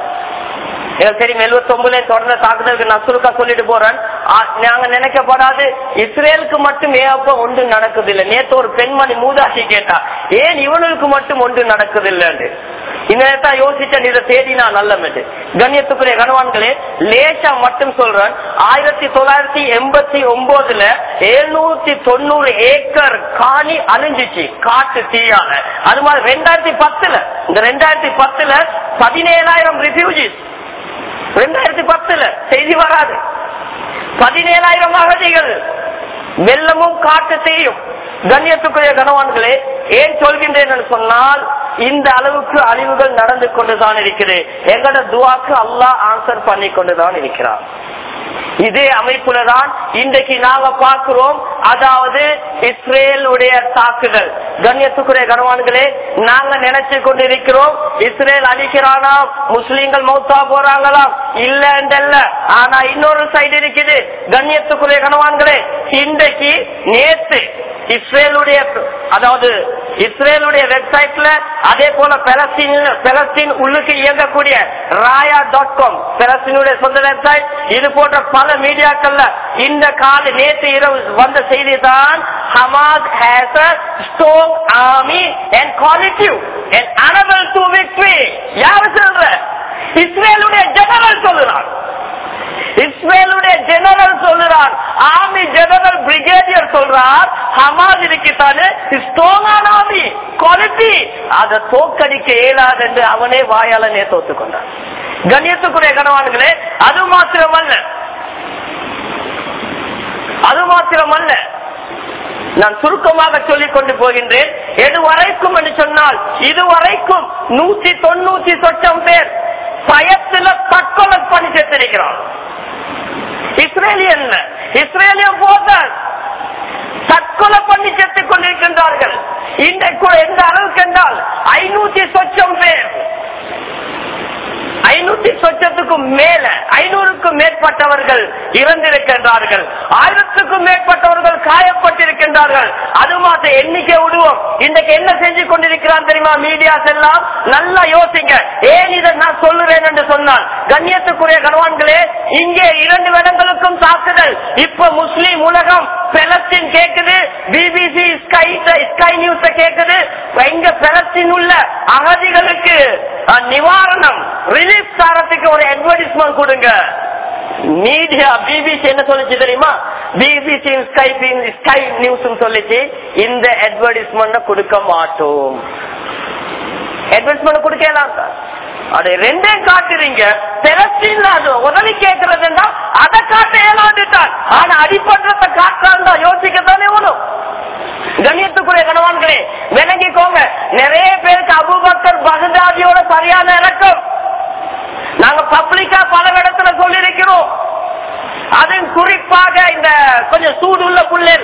தெரியும் எழுபத்தி ஒன்பதுல தொடர்ந்த தாக்குதலுக்கு நான் சுருக்கா சொல்லிட்டு போறேன். நாங்க நினைக்கப்படாது இஸ்ரேலுக்கு மட்டும் ஏப்ப ஒன்று நடக்குது இல்லை. நேற்று ஒரு பெண்மணி மூதாசி கேட்டா ஏன் இவனுக்கு மட்டும் ஒன்று நடக்குது இல்லைன்னு. இந்த யோசிச்ச இதை தேடினா நல்ல மேட்டு. கண்ணியத்துக்குரிய கணவான்களே, லேசா மட்டும் சொல்றேன். ஆயிரத்தி தொள்ளாயிரத்தி எண்பத்தி ஒன்பதுல எழுநூத்தி தொண்ணூறு ஏக்கர் காணி அழிஞ்சிச்சு காட்டு தீயால. அது மாதிரி ரெண்டாயிரத்தி பத்துல இந்த ரெண்டாயிரத்தி பத்துல பதினேழாயிரம் ரிஃப்யூஜிஸ். ரெண்டாயிரத்தி பத்துல செய்தி வராது. பதினேழாயிரம் அகதிகள், வெள்ளமும் காட்டு தீயும். கண்ணியத்துக்குரிய கணவான்களே, ஏன் சொல்கின்றேன் சொன்னால், இந்த அளவுக்கு அழிவுகள் நடந்து கொண்டுதான் இருக்கிறது. எங்களோட துவாக்கு அல்லாஹ் ஆன்சர் பண்ணி கொண்டுதான் இருக்கிறார். இதே அமைப்புல தான் இன்றைக்கு நாங்க பார்க்கிறோம். அதாவது இஸ்ரேலுடைய தாக்குதல். கண்ணியத்துக்குரிய கணவான்களே, நாங்க நினைச்சு கொண்டிருக்கிறோம் இஸ்ரேல் அழிக்கிறானா முஸ்லீம்கள் மௌத்தா போறாங்களா? இல்ல என்றல்ல. ஆனா இன்னொரு சைடு இருக்குது. கண்ணியத்துக்குரிய கணவான்களே, இன்றைக்கு நேத்து இஸ்ரேலுடைய அதாவது இஸ்ரேலுடைய வெப்சைட்ல, அதே போல பலஸ்தீன் பலஸ்தீன் உள்ளுக்கு இயங்கக்கூடிய ராயா டாட் காம் பலஸ்தீனுடைய சொந்த வெப்சைட், இது போன்ற பல மீடியாக்கள்ல இந்த கால நேற்று இரவு வந்த செய்தி தான், Hamas has a strong army and quality and unable to victory. யாரு சொல்ற? இஸ்ரேலுடைய ஜெனரல் சொல்றான். இஸ்ரேலுடைய ஜெனரல் சொல்றான். ஆர்மி ஜெனரல் பிரிகேடியர் சொல்றார், ஹமாஸ் இருக்கிட்டாரு ஸ்ட்ராங்கான ஆர்மி குவாலிட்டி, அதை தோக்கடிக்க இயலாது என்று அவனே வாயால நேற்று ஒத்துக்கொண்டான். கண்ணியத்துக்குரிய கணவான்களே, அது மாத்திரமல்ல அது மாத்திரமல்ல நான் சுருக்கமாக சொல்லிக் கொண்டு போகின்றேன். எதுவரைக்கும் என்று சொன்னால், இதுவரைக்கும் நூத்தி தொண்ணூத்தி சொச்சம் பேர் பயத்துல தற்கொலை பண்ணி செத்திருக்கிறான். இஸ்ரேலியன் இஸ்ரேலியன் போதர் தற்கொலை பண்ணி செத்துக் கொண்டிருக்கின்றார்கள். இன்றைக்கு எந்த அளவுக்கு என்றால் ஐநூத்தி சொச்சம் பேர் ஐநூத்தி சொச்சத்துக்கும் மேல ஐநூறுக்கும் மேற்பட்டவர்கள் இறந்திருக்கின்றார்கள். ஆயிரத்துக்கும் மேற்பட்டவர்கள் காயப்பட்டிருக்கின்றார்கள். அது மாத்த எண்ணிக்கை விடுவோம். இன்றைக்கு என்ன செஞ்சு கொண்டிருக்கிறான் தெரியுமா மீடியாஸ் எல்லாம்? நல்லா யோசிங்க. ஏன் இதை நான் சொல்லுறேன் என்று சொன்னால், கண்ணியத்துக்குரிய கணவான்களே, இங்கே இரண்டு இடங்களுக்கும் தாக்குதல். இப்ப முஸ்லிம் உலகம் பலஸ்தீன் கேக்குது, பிபிசி ஸ்கை ஸ்கை நியூஸ் கேக்குது. எங்க பலஸ்தீன் உள்ள அகதிகளுக்கு நிவாரணம் ரிலீஃப் சாரத்துக்கு ஒரு அட்வர்டைஸ்மெண்ட் கொடுங்க. மீடியா பிபிசி என்ன சொல்லிச்சு தெரியுமா? பிபிசி ஸ்கை ஸ்கை நியூஸ் சொல்லிச்சு, இந்த அட்வர்டைஸ்மெண்ட் கொடுக்க மாட்டோம். அட்வர்டைஸ்மெண்ட் கொடுக்கலாம். அதை ரெண்டே காட்டுறீங்க. பலஸ்தீன்ல அது உதவி கேட்கறதுன்னா அதை காட்ட இயலாதுட்டான். ஆனா அடிப்பட்டத்தை காட்டாண்டா யோசிக்கத்தானே வேணும். கண்ணியத்துக்குரிய கணவான்களே, விளங்கிக்கோங்க. நிறைய பேருக்கு அபூபக்கர் பக்தாதியோட சரியான இறக்கம் நாங்க பப்ளிக்கா பல இடத்துல சொல்லிருக்கிறோம். அது குறிப்பாக இந்த கொஞ்சம் சூடுள்ள புள்ளல்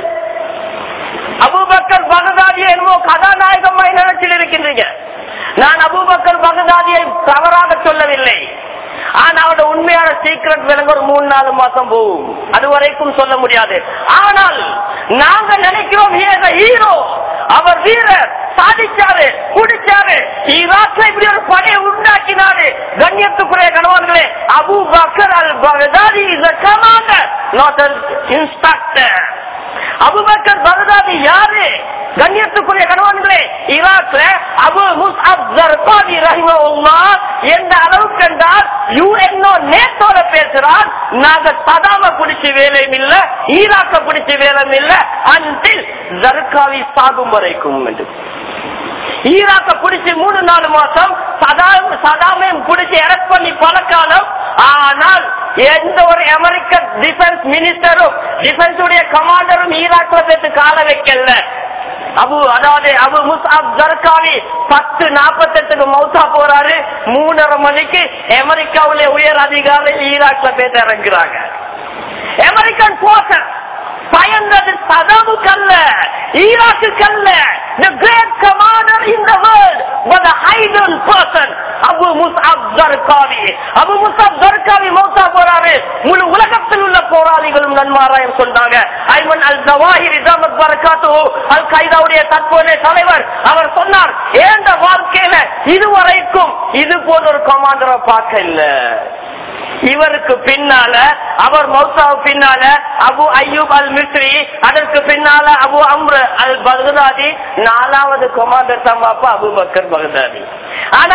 அபூபக்கர் பக்தாதியை என்னமோ கதாநாயகமாய் நினைச்சில் இருக்கின்றீங்க. நான் அபூபக்கர் பக்தாதியை தவறாக சொல்லவில்லை. ஆனா அவரோட உண்மையான சீக்கிரட் விளங்க ஒரு மூணு நாலு மாசம் போகும். அது வரைக்கும் சொல்ல முடியாது. ஆனால் நாங்க நினைக்கிறோம் ஹீரோ, அவர் வீரர், சாதிச்சாரு, குடிச்சாரு, ஈராக்ல இப்படி ஒரு படையை உண்டாக்கினாரு. கண்ணியத்துக்குரிய கணவான்களே, Abu Bakr al Baghdadi is a commander, not an instructor. Abu Bakr Baghdadi யாரு? கண்ணியத்துக்குரிய கணவான்களே, ஈராக்ல அபு முஸ்அப் ஜர்காவி ரஹிமஹுல்லாஹ் எந்த அளவுக்கு என்றால் யுஎன்ஓ நேட்டோட பேசுறார். நாங்க சதாம பிடிச்ச வேலையும் இல்ல, ஈராக்க பிடிச்ச வேலையும் இல்ல, அன்டில் ஜர்காவி சாகும் வரைக்கும் என்று. ஈராக்க பிடிச்சி மூணு நாலு மாசம் சதாம் சதாமையும் பிடிச்சி அரெஸ்ட் பண்ணி பல காலம். ஆனால் எந்த ஒரு அமெரிக்க டிஃபென்ஸ் மினிஸ்டரும் டிஃபென்ஸ் உடைய கமாண்டரும் ஈராக்ல சேர்த்து கால வைக்கல. அபு அதாவது அபு முஸ்அப் ஜர்காவி பத்து நாற்பத்தி எட்டுக்கு மௌத்தா போறாரு. மூணரை மணிக்கு அமெரிக்காவுடைய உயர் அதிகாரி ஈராக்ல பேச இறங்குறாங்க. அமெரிக்கன் போர்சஸ் பயந்தது சதாமுக்கு அல்ல, ஈராக்குக்கு அல்ல. The great commander in the world was a hidden person, Abu Mus'ab Zarqawi. Abu Mus'ab Zarqawi மௌத்தா போறாரு. முழு உலகத்தில் உள்ள போராளிகளும் நன்மாராயம் சொன்னாங்க. ஐமன் அல் ஜவாஹிரி ரஹ்மத் பரக்காத்துஹு அல் கைதாவுடைய தற்போதைய தலைவர் அவர் சொன்னார், ஏண்ட வாழ்க்கையில இதுவரைக்கும் இது போன்ற ஒரு கமாண்டரை பார்க்க இல்ல. இவருக்கு பின்னால அவர் மௌத்தாவுக்கு பின்னால அபு அய்யூப் அல் மிஸ்ரி, அதற்கு பின்னால அபு அம்ர் அல் பக்தாதி, நாலாவது கமாண்டர் தான் பாப்பா அபூபக்கர் பக்தாதி. ஆனா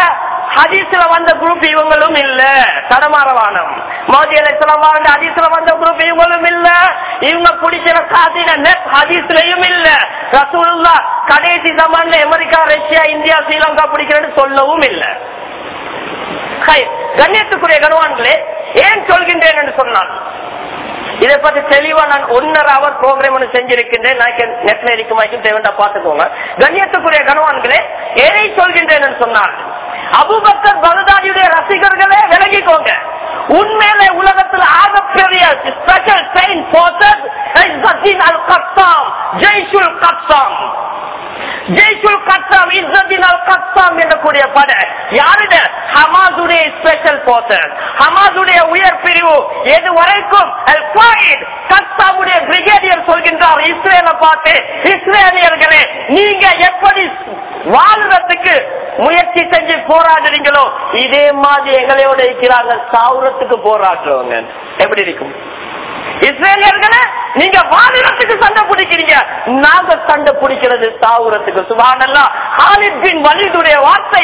ஹதீஸ்ல வந்த குரூப் இவங்களும் இல்ல. தடமாறவானம் மோதி அலைஹிஸ்ஸலாம் வாழ்ந்த ஹதீஸ்ல வந்த குரூப் இவங்களும் இல்ல. இவங்க குடிக்கிற காதின நெட் ஹதீஸ்லயும் இல்ல. ரசூலுல்லாஹ் கடைசி ஜமான்ல அமெரிக்கா, ரஷ்யா, இந்தியா, ஸ்ரீலங்கா பிடிக்கிறேன்னு சொல்லவும் இல்ல. கண்ணியத்துக்குரிய கணவான்களே, ஏன் சொல்கின்றேன் என்று சொன்னால், இதை பத்தி தெளிவா நான் ஒன்னரை அவர் ப்ரோக்ராம் செஞ்சிருக்கின்றேன். நெட்ல இருக்குமாக்கும் தேவையா பாத்துக்கோங்க. கண்ணியத்துக்குரிய கணவான்களே, ஏனை சொல்கின்றேன் என்று சொன்னால், அபூபக்கர் பக்தாதியுடைய ரசிகர்களே விலகிக்கோங்க. உண்மையிலே உலகத்தில் ஆகப்பெரிய special train forces Izzuddin al Qassam, Jaishul Qassam, Jaishul Qassam, Izzuddin al Qassam என்னக்கூடிய படை யாருட? ஹமாஸுடைய ஸ்பெஷல் போர்சஸ், ஹமாஸுடைய உயர் பிரிவு. எது வரைக்கும் அல் காயித் கஸ்ஸாமுடைய பிரிகேடியர் சொல்கின்றார் இஸ்ரேலை பார்த்து, இஸ்ரேலியர்களே நீங்க எப்படி வாழ்றதுக்கு முயற்சி செஞ்சு போராடுறீங்களோ இதே மாதிரி எங்களையோட இருக்கிறாங்க சாவுரத்துக்கு போராடுறவங்க. எப்படி இருக்கும்? இஸ்ரேலியர்களே நீங்க வாலிரத்துக்கு சண்டை பிடிக்கிறீங்க, நாங்க சண்டை பிடிக்கிறது சாவுரத்துக்கு. சுப்ஹானல்லாஹ், காலித் பின் வலீதுடைய வார்த்தை.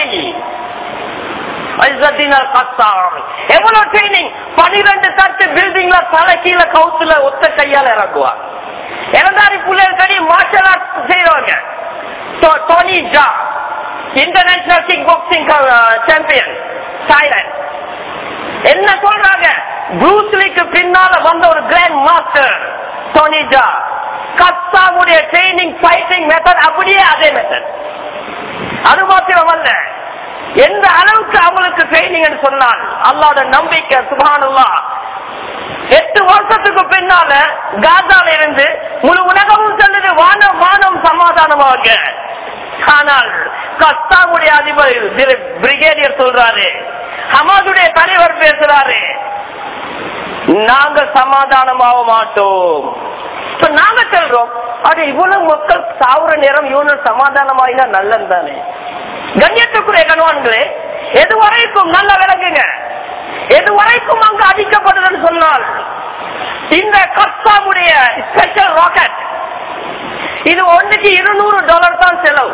எவ்வளவு ட்ரைனிங்! பனிரெண்டு தட்டு பில்டிங்ல தலை கீழே கவுத்துல ஒத்த கையால இறக்குவாங்க. இரண்டாயிரம் பிள்ளைகள் கடி மார்ஷல் ஆர்ட் செய்யறவங்க. Tony Jaa international kick boxing champion Thailand. என்ன சொல்றாங்க? ப்ரூஸ்லிக்கு பின்னால வந்த ஒரு கிராண்ட் மாஸ்டர் டோனி ஜா. கஸ்ஸாமுடைய ட்ரைனிங் ஃபைட்டிங் மெத்தட் அப்படியே அதே மெத்தட். அது மாத்திரம் அல்ல, எந்த அளவுக்கு அவங்களுக்கு ட்ரைனிங் சொன்னால் அல்லாஹ்வோட நம்பிக்கை. சுப்ஹானல்லாஹ், எட்டு வருஷத்துக்கு பின்னால காசால இருந்து முழு உலகமும் சொல்லுது வானம் வானம் சமாதானமாக. ஆனால் கஸ்ஸாமுடைய அதிபர் பிரிகேடியர் சொல்றாரு, ஹமாஸுடைய தலைவர் பேசுறாரு, நாங்க சமாதானமாக மாட்டோம். இப்ப நாங்க சொல்றோம், அது இவ்வளவு மக்கள் சாவுற நேரம் இவனு சமாதானமாயினா நல்லது தானே. கண்ணியத்துக்குரிய கணவான்களே, எதுவரைக்கும் நல்ல விளங்குங்க, எதுவரைக்கும் அங்கு அடிக்கப்படுதுன்னு சொன்னால் இந்த கஸ்ஸாமுடைய ஸ்பெஷல் ராக்கெட் இது ஒன்றுக்கு இருநூறு டாலர் தான் செலவு.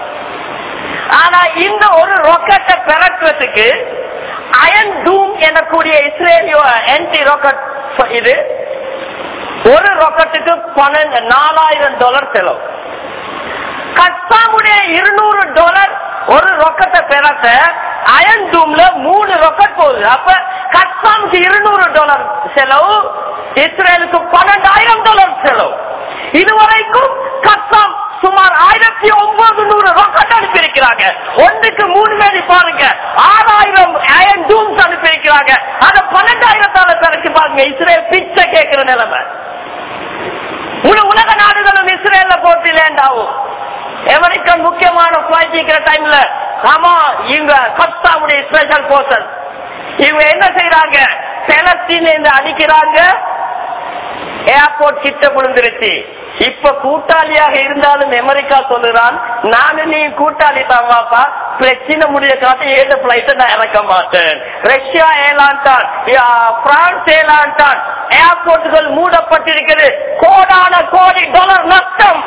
ஆனா இந்த ஒரு ராக்கெட்டை பெறக்கிறதுக்கு அயன் டூம் எனக்கூடிய இஸ்ரேலிய ஆன்டி ராக்கெட் இது ஒரு ராக்கெட்டுக்கு பன்னெண்டு நாலாயிரம் டாலர் செலவு. கஸ்ஸாமுடைய இருநூறு டாலர் ஒரு ராக்கெட்டை பெறத்த அயன் டூம்ல மூணு ராக்கெட் போகுது. அப்ப கஸ்ஸாமுக்கு இருநூறு டாலர் செலவு, இஸ்ரேலுக்கு பன்னெண்டாயிரம் டாலர் செலவு. இதுவரைக்கும் கஸ்ஸாம் சுமார் ஆயிரத்தி ஒன்பது நூறு ராக்கெட் அனுப்பியிருக்கிறாங்க. ஒன்றுக்கு மூணு மேடி பாருங்க, ஆறாயிரம் அயன் டூம்ஸ் அனுப்பியிருக்கிறாங்க. அத பன்னெண்டாயிரத்தால பிறகு பாருங்க, இஸ்ரேல் பிச்சை கேட்கிற நிலைமை. முழு உலக நாடுகளும் இஸ்ரேல்ல போட்டு லேண்ட் ஆகும். அமெரிக்கன் முக்கியமான பிளைட் இருக்கிற டைம்ல ஆமா இவங்க கஸ்ஸாமுடைய ஸ்பெஷல் போர்சஸ் இவங்க என்ன செய்யறாங்க? பெலஸ்தீன் அடிக்கிறாங்க. ஏர்போர்ட் கிட்ட விழுந்துருச்சு. இப்ப கூட்டாளியாக இருந்தாலும் அமெரிக்கா சொல்லுறான், நானும் நீ கூட்டாளி தான் வாப்பா, பிரச்சனை முடிய காட்டி ஏழு பிளைட் நான் இறக்க மாட்டேன். ரஷ்யா ஏலாண்டான், பிரான்ஸ் ஏலாண்டான், ஏர்போர்ட்டுகள் மூடப்பட்டிருக்கிறது. கோடான கோடி டாலர் நஷ்டம்.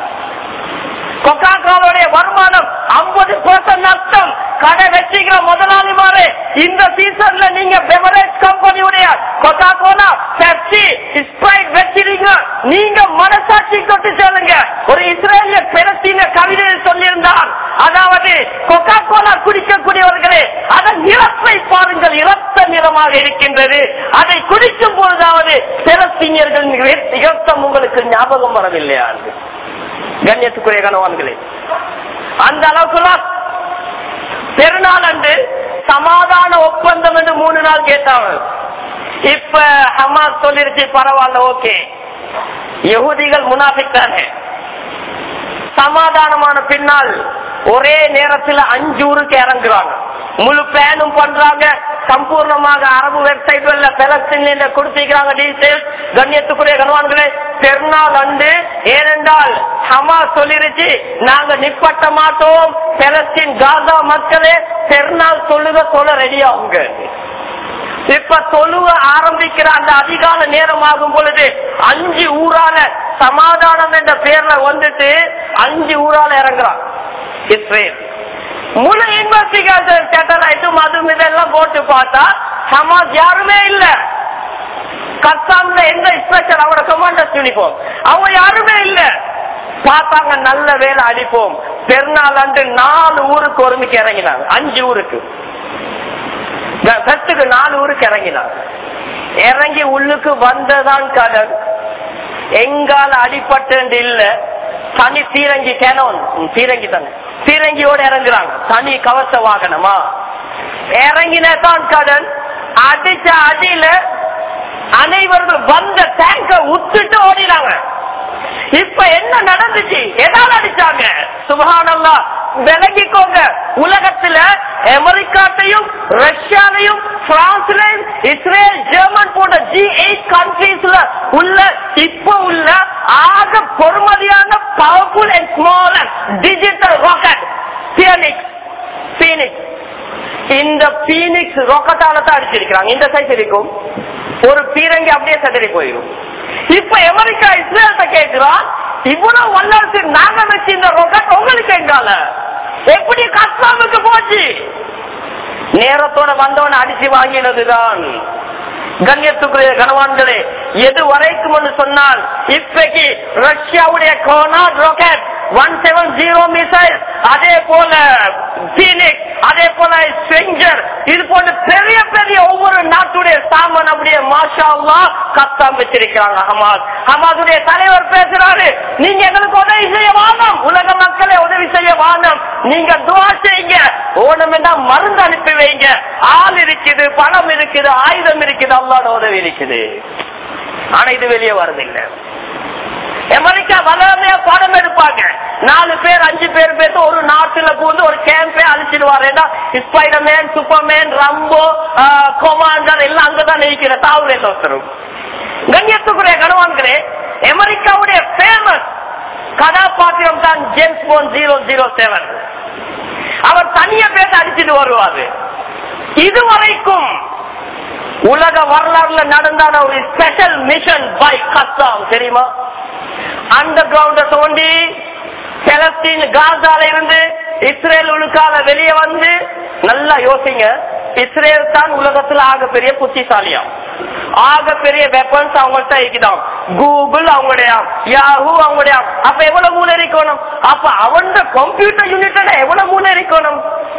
கொக்காக்கோலாவுடைய வருமானம் ஐம்பது பர்சன்ட் நஷ்டம். கடை வச்சுக்கிற முதலாளிமாரே, இந்த சீசன்ல நீங்க பெவரேஜ் கம்பெனியுடைய கொக்காக்கோலா, பெப்சி, ஸ்ப்ரைட் வச்சிருங்க, நீங்க மனசாட்சி கொண்டு சொல்லுங்க. ஒரு இஸ்ரேலிய பெலஸ்தீன கவிதையில் சொல்லியிருந்தார், அதாவது கொக்காக்கோலா குடிக்கக்கூடியவர்களே அதன் நிறத்தை பாருங்கள், இரத்த நிறமாக இருக்கின்றது. அதை குடிக்கும் பொழுதாவது பெலஸ்தீனியர்கள் இரத்தம் உங்களுக்கு ஞாபகம் வரவில்லையா? கண்ணியத்துக்குரிய கணவான்களே, அந்த அளவுக்கு பெருநாள் அன்று சமாதான ஒப்பந்தம் என்று மூணு நாள் கேட்டாங்க. இப்ப ஹமாஸ் சொல்லிருச்சு பரவாயில்ல, ஓகே, யஹூதிகள் முனாஃபிக் தானே. சமாதானமான பின்னால் ஒரே நேரத்தில் அஞ்சு ஊருக்கு இறங்குறாங்க, முழு பிளானும் பண்றாங்க. சம்பூர்ணமாக அரபு வெப்சைட்ல பெலஸ்தீன் கொடுத்திருக்கிறாங்க டீடைல்ஸ். கண்ணியத்துக்குரிய கணவான்களே, பெருநாள் அன்று ஏனென்றால் ஹமாஸ் சொல்லிருச்சு நாங்க நிப்பட்ட மாட்டோம், பெலஸ்தீன் காசா மக்களே பெருநாள் சொல்லுக சொல்ல ரெடி ஆகுங்க. இப்ப தொழுவ ஆரம்பிக்கிற அந்த அதிகால நேரம் ஆகும் பொழுது அஞ்சு ஊரால சமாதானம் என்ற பேர்ல வந்துட்டு அஞ்சு ஊரால இறங்குறான் இஸ்ரேல். முழு இன்வெஸ்டிகேஷன் சேட்டலைட்டும் அதுவும் இதெல்லாம் போட்டு பார்த்தா ஹமாஸ் யாருமே இல்ல. கஸ்ஸாம்ல எந்த ஸ்பெஷல் அவரோட கமாண்டர்ஸ் யூனிஃபார்ம் அவங்க யாருமே இல்ல. பார்த்தாங்க நல்ல வேலை அடிப்போம். பெருநாள் அன்று நாலு ஊருக்கு ஒருமிக்கு இறங்கினாங்க. அஞ்சு ஊருக்கு சத்துக்கு நாலு ஊருக்கு இறங்கினாங்க. இறங்கி உள்ளுக்கு வந்ததான் கடல். எங்கால அடிப்பட்டு இல்ல. தனி பீரங்கி கேனோன் பீரங்கி தானே பீரங்கியோட இறங்குறாங்க. தனி கவச வாகனமா இறங்கினதான் கடல். அடிச்ச அடியில அனைவர்கள் வந்த டேங்க உத்துட்டு ஓடினாங்க. இப்ப என்ன நடந்துச்சு? எதால அடிச்சாங்க? சுப்ஹானல்லாஹ். விலகிக்கோங்க, உலகத்துல அமெரிக்காட்டையும் ரஷ்யாவையும் பிரான்ஸ்லையும் இஸ்ரேல் ஜெர்மன் போன்ற ஜி எயிட் கண்ட்ரீஸ்ல உள்ள இப்ப உள்ள ஆக பொறுமதியான powerful and small digital rocket Phoenix Phoenix இந்த பீனிக்ஸ் ராக்கெட்டால தான் அடிச்சிருக்கிறாங்க. இந்த சைஸ் இருக்கும் ஒரு பீரங்கி அப்படியே சதறி போயிடும். இப்ப அமெரிக்கா இஸ்ரேல்கிட்ட கேட்கிறான், இவ்வளவு வல்லரசு நாங்க வச்சு இந்த ராக்கெட் உங்களுக்கு எங்கால எப்படி கஸ்ஸாமுக்கு போச்சு? நேரத்தோட வந்தவன் அடிச்சு வாங்கினதுதான். கண்ணியத்துக்குரிய கனவான்களே, எது வரைக்கும் சொன்னால் இப்பைக்கு ரஷ்யாவுடைய கோனாட் rocket one seven zero missile, அதே போல பீனிக்ஸ், அதே போல ஸ்ட்ரெஞ்சர், இது போன்ற பெரிய பெரிய ஒவ்வொரு நாட்டுடைய சாமான் அப்படியே மாஷா அல்லாஹ் கஸ்ஸாம் வச்சிருக்கிறாங்க. ஹமாஸ் ஹமாஸுடைய தலைவர் பேசுறாரு, நீங்க எங்களுக்கு உதவி செய்ய வானம், உலக மக்களை உதவி செய்ய வானம், நீங்க துஆ செய்யுங்க, ஓணம் என்ன மருந்து அனுப்பி வைங்க, ஆள் இருக்குது, பணம் இருக்குது, ஆயுதம் இருக்குது, அல்லாஹ்வோட உதவி இருக்குது. ஆனா இது வெளியே வரதில்லை. அமெரிக்கா வளமையா படம் எடுப்பாங்க. நாலு பேர் அஞ்சு பேர் பேச ஒரு நாட்டுல பூந்து ஒரு கேம்பே அழிச்சிடுவாரு. ஸ்பைடர்மேன், சூப்பர்மேன், ரம்போ, கொமாண்டர் எல்லாம் அங்கதான் இருக்கிற தாவுரே தோத்தரும். கண்ணியத்துக்குரிய கனவான்களே, அமெரிக்காவுடைய பேமஸ் கதாபாத்திரம் தான் James Bond zero zero seven. அவர் தனியா பேச அடிச்சுட்டு வருவாரு. இதுவரைக்கும் உலக வரலாறுல நடந்தான ஒரு ஸ்பெஷல் மிஷன் பை கஸ்ஸாம் தெரியுமா? அண்டர் கிரவுண்ட தோண்டி பாலஸ்தீன் காசால இருந்து இஸ்ரேல் உள்கால வெளியே வந்து, நல்லா யோசிங்க, இஸ்ரேல் தான் உலகத்துல ஆக பெரிய புத்திசாலியாம், ஆக பெரிய வெப்பன்ஸ் அவங்கள்ட்ட இருக்குதாம், கூகுள் அவங்களுடைய, யாஹூ அவங்களுடைய. அப்ப எவ்வளவு மூளை இருக்கணும்? அப்ப அவன் கம்ப்யூட்டர் யூனிட் எவ்வளவு மூளை இருக்கணும்?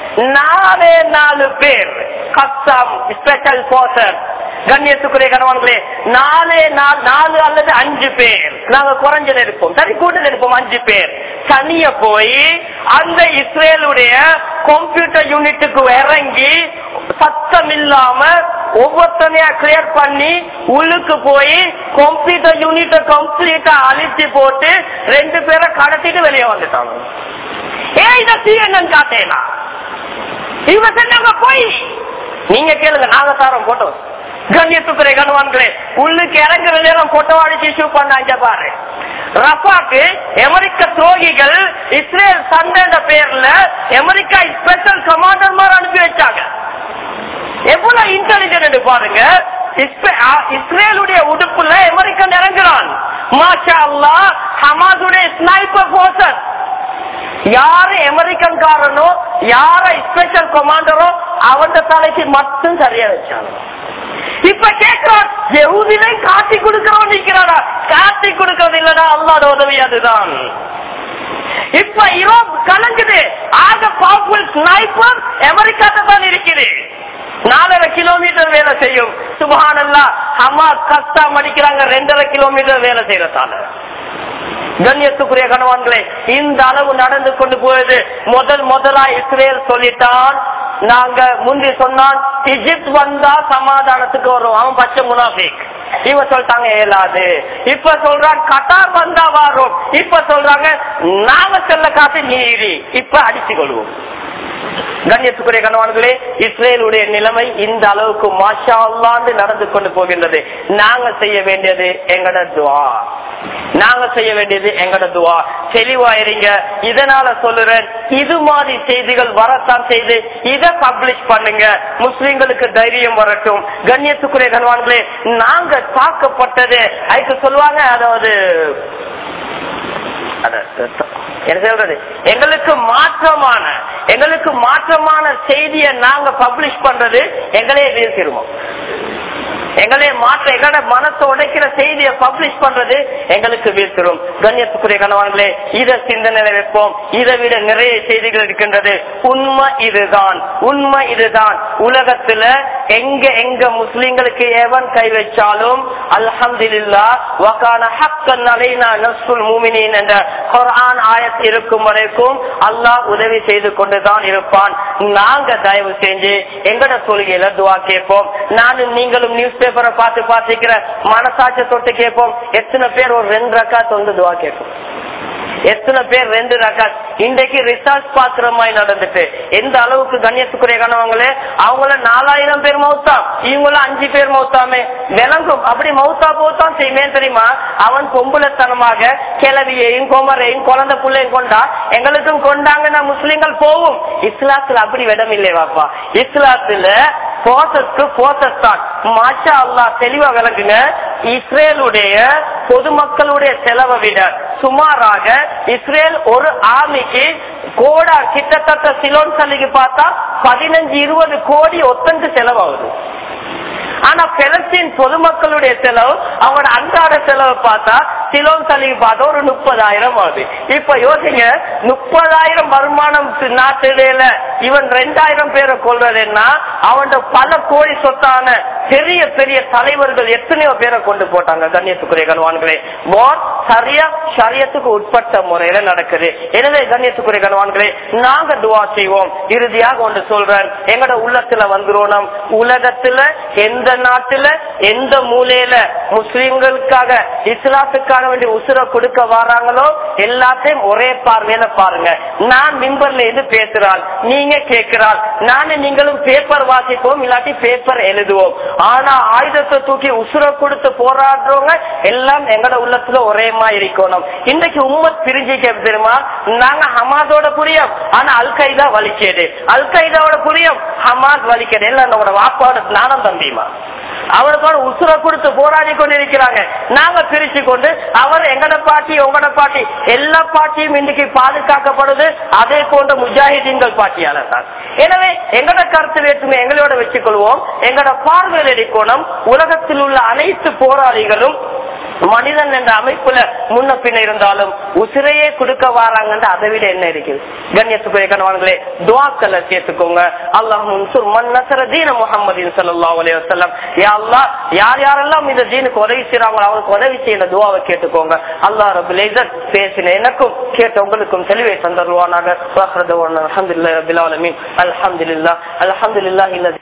நாலே நாலு பேர் கஸ்ஸாம் ஸ்பெஷல் போர்சஸ். கண்ணியத்துக்குரிய கணவான்களே, நாலே நாலு அல்லது அஞ்சு பேர், நாங்க குறைஞ்சல இருப்போம், சரி கூட்டல் இருப்போம், அஞ்சு பேர் தனிய போய் அந்த இஸ்ரேலுடைய கம்ப்யூட்டர் யூனிட்டுக்கு இறங்கி சத்தம் இல்லாம ஒவ்வொருத்தனையா கிளியர் பண்ணி உள்ளுக்கு போய் கம்ப்யூட்டர் யூனிட்ட கம்ப்ளீட்டா அழிச்சு போட்டு ரெண்டு பேரை கடத்திட்டு வெளியே வந்துட்டாங்க. ஏன் இத சிஎன்என் காட்டேனா? இவங்க சொன்னாங்க போய் நீங்க கேளுங்க, நாங்க தாரோம் போட்டோ. கண்ணியத்துக்குரிய கணவான்களே, உள்ளுக்கு இறங்குற நேரம் போட்டோ அடிச்சு இஷ்யூ பண்ணாங்க பாரு. ரஃபாக்கு அமெரிக்க துரோகிகள் இஸ்ரேல் சண்டை பேர்ல அமெரிக்கா ஸ்பெஷல் கமாண்டர் மாதிரி அனுப்பி வச்சாங்க. எவ்வளவு இன்டெலிஜென்ட் பாருங்க. இஸ்ரேலுடைய உடுப்புல அமெரிக்கன் இறங்குறான். மாஷா அல்லாஹ். ஹமாஸுடைய ஸ்னைப்பர் போர்சஸ், யாரு அமெரிக்கன் காரனோ யார ஸ்பெஷல் கமாண்டரோ அவன் தலைக்கு மட்டும் சரியா வச்சாங்க. இப்ப கேட்கிறோம், யஹூதிலையும் காட்டி கொடுக்கிறோம் நிக்கிறாரா? காட்டி கொடுக்கறது இல்லடா, அல்லாஹ்வோட உதவி அதுதான். இப்ப யூரோப் கலங்குது. ஆக பவர்ஃபுல் ஸ்னைப்பர் அமெரிக்காட்ட தான் இருக்குது. நாலரை கிலோமீட்டர் வேலை செய்யும். சுப்ஹானல்லாஹ். ஹமாஸ் கஸ்ஸாம் அடிக்கிறாங்க ரெண்டரை கிலோமீட்டர் வேலை செய்யறதால. கண்ணியத்துக்குரிய கணவான்களே, இந்த அளவு நடந்து கொண்டு போயது முதல் முதலா இஸ்ரேல் சொல்லிட்டான். நாங்க முந்தி சொன்னான் இஜிப்ட் வந்தா சமாதானத்துக்கு வரும், அவன் பச்சை முனாஃபிக். இவ சொல்லிட்டாங்க ஏலாது. இப்ப சொல்றாங்க கட்டார் வந்தா வரும். இப்ப சொல்றாங்க நாம செல்ல காத்து நீரி. இப்ப அடிச்சு கொள்வோம். கண்ணியத்துக்குரிய கணவான்களே, இஸ்ரேலுடைய நிலைமை இந்த அளவுக்கு மாஷா அல்லாஹ் நடந்து கொண்டு போகின்றது. நாங்க செய்ய வேண்டியது எங்கட துஆ, நாங்க செய்ய வேண்டியது எங்கட துஆ. தெளிவாயிருங்க. இதனால சொல்லுறேன், இது மாதிரி செய்திகள் வரத்தான் செய்து இதை பப்ளிஷ் பண்ணுங்க, முஸ்லிம்களுக்கு தைரியம் வரட்டும். கண்ணியத்துக்குரிய கணவான்களே, நாங்க தாக்கப்பட்டது அதுக்கு சொல்லுவாங்க, அதாவது என்ன சொல்றது, எங்களுக்கு மாற்றமான எங்களுக்கு மாற்றமான செய்தியை நாங்க பப்ளிஷ் பண்றது எங்களே வீழ்த்திடுவோம். எங்களே மாற்ற எங்களோட மனசை உடைக்கிற செய்தியை பப்ளிஷ் பண்றது எங்களுக்கு வீழ்த்திடும். கண்ணியத்துக்குரிய கணவான்களே, இதை சிந்தனையில வைப்போம். இதை விட நிறைய செய்திகள் இருக்கின்றது. உண்மை இதுதான், உண்மை இதுதான். உலகத்துல எங்க எங்க முஸ்லிம்களுக்கு எவன் கை வச்சாலும் அல்ஹம்துலில்லாஹ் வகான ஹக்கன் அலைனா நஸ்ருல் முஃமினீன் என்ற குர்ஆன் ஆயத் இருக்கும் வரைக்கும் அல்லாஹ் உதவி செய்து கொண்டுதான் இருப்பான். நாங்க தயவு செஞ்சு எங்கட தொழுகையில துஆ கேட்போம். நானும் நீங்களும் நியூஸ் பேப்பரை பார்த்து பார்த்துக்கிற மனசாட்சி தொட்டு கேட்போம். எத்தனை பேர் ஒரு ரெண்டு ரக்காத் வந்து துஆ கேட்போம்? எத்தனை பேர் ரெண்டு ரக்காத்? இன்றைக்கு ரிசர்ச் பாக்குற மாதிரி நடந்துட்டு எந்த அளவுக்கு கண்ணியத்துக்குரிய கணவங்களே, அவங்கள நாலாயிரம் பேர் மௌத்தா, இவங்கள அஞ்சு பேர் மௌத்தாமே விளங்கும். அப்படி மௌத்தா போத்தான் செய்யுமே தெரியுமா? அவன் பொம்புலத்தனமாக கிளவியையும் குமரையும் குழந்தை பிள்ளையும் கொண்டா எங்களுக்கும் கொண்டாங்கன்னா முஸ்லிம்கள் போவும். இஸ்லாத்துல அப்படி விடம் இல்லை வாப்பா. இஸ்லாத்துல போசஸ்க்கு போசஸ் தான். மாஷா அல்லாஹ் தெளிவா விளக்குங்க. இஸ்ரேலுடைய பொதுமக்களுடைய செலவை விட சுமாராக இஸ்ரேல் ஒரு ஆர்மிக்கு கோடா கிட்டத்தட்ட சிலோன் சல்லிக்கு பார்த்தா பதினஞ்சு இருபது கோடி ஒத்தந்து செலவாகுது. ஆனா பெலஸ்தீன் பொதுமக்களுடைய செலவு, அவங்களோட அன்றாட செலவு பார்த்தா சிலோன் சல்லிக்கு பார்த்தா ஒரு முப்பதாயிரம் ஆகுது. இப்ப யோசிங்க, முப்பதாயிரம் வருமானம் நாட்டில இவன் ரெண்டாயிரம் பேரை கொள்றதுன்னா அவன் பல கோடி சொத்தான பெரிய பெரிய தலைவர்கள் எத்தனையோ பேரை கொண்டு போட்டாங்க. கண்ணியத்துக்குரிய கணவான்களே, போர் சரியா ஷரியத்துக்கு உட்பட்ட முறையில நடக்குது. எனவே கண்ணியத்துக்குரிய கணவான்களே, நாங்க துவா செய்வோம். இறுதியாக ஒன்று சொல்றேன், எங்கட உள்ளத்துல வந்துரும், உலகத்துல எந்த நாட்டுல எந்த மூலையில முஸ்லிம்களுக்காக இஸ்லாத்துக்காக வேண்டிய உசுர கொடுக்க வராங்களோ எல்லாத்தையும் ஒரே பார்வையில பாருங்க. நான் மிம்பர்ல இருந்து பேசுறாள், நீங்க கேட்கிறாள், நானும் நீங்களும் பேப்பர் வாசிப்போம், இல்லாட்டி பேப்பர் எழுதுவோம். ஆனா ஆயுதத்தை தூக்கி உசுர கொடுத்து போராடுறவங்க எல்லாம் எங்கட உள்ளத்துல ஒரே மாதிரி இருக்கணும். இன்னைக்கு உம்மத் பிரிஞ்சிக்க தெரியுமா? நாங்க ஹமாஸோட புரியும், ஆனா அல் கைதா வலிச்சது, அல் கைதாவோட புரியும், ஹமாஸ் வலிக்கிறது. எல்லாம் நம்மளோட வாப்பாவோட நானும் தம்பியுமா அவருக்கான உசுர கொடுத்து போராடி கொண்டிருக்கிறாங்க. நாங்க பிரிச்சு கொண்டு அவர் எங்கட பாட்டி உங்களோட பாட்டி எல்லா பாட்டியும் இன்னைக்கு பாதுகாக்கப்படுது. அதே போன்ற முஜாஹிதீன்கள் பாட்டியால தான். எனவே எங்கட கருத்து வேற்றுமை எங்களோட வச்சுக் கொள்வோம். எங்கட பார்வையில் எடுக்கணும். உலகத்தில் உள்ள அனைத்து போராளிகளும் மனிதன் என்ற அமைப்புல முன்ன பின்ன இருந்தாலும் உசிரையே கொடுக்க வராங்க. அதை விட என்ன இருக்குது? கண்ணியத்துக்குரிய கணவான்களே, துஆக்களை சேர்த்துக்கோங்க. அல்லாஹ் முன்சுர் மன் நஸர தீன முஹம்மதின் ஸல்லல்லாஹு அலைஹி வஸல்லம். யா அல்லாஹ், யார் யாரெல்லாம் இந்த தீனுக்கு உதவி செய்றாங்களோ அவங்களுக்கு உதவி செய்யற துஆவை கேட்டுக்கோங்க. அல்லாஹ் ரப்பல் இஸ்ஸத் பேசின எனக்கும் கேட்ட உங்களுக்கும் தெளிவை தந்தருவானாக. அல்ஹம்துலில்லாஹி ரப்பில் ஆலமீன். அல்ஹம்துலில்லாஹ் அல்ஹம்துலில்லாஹி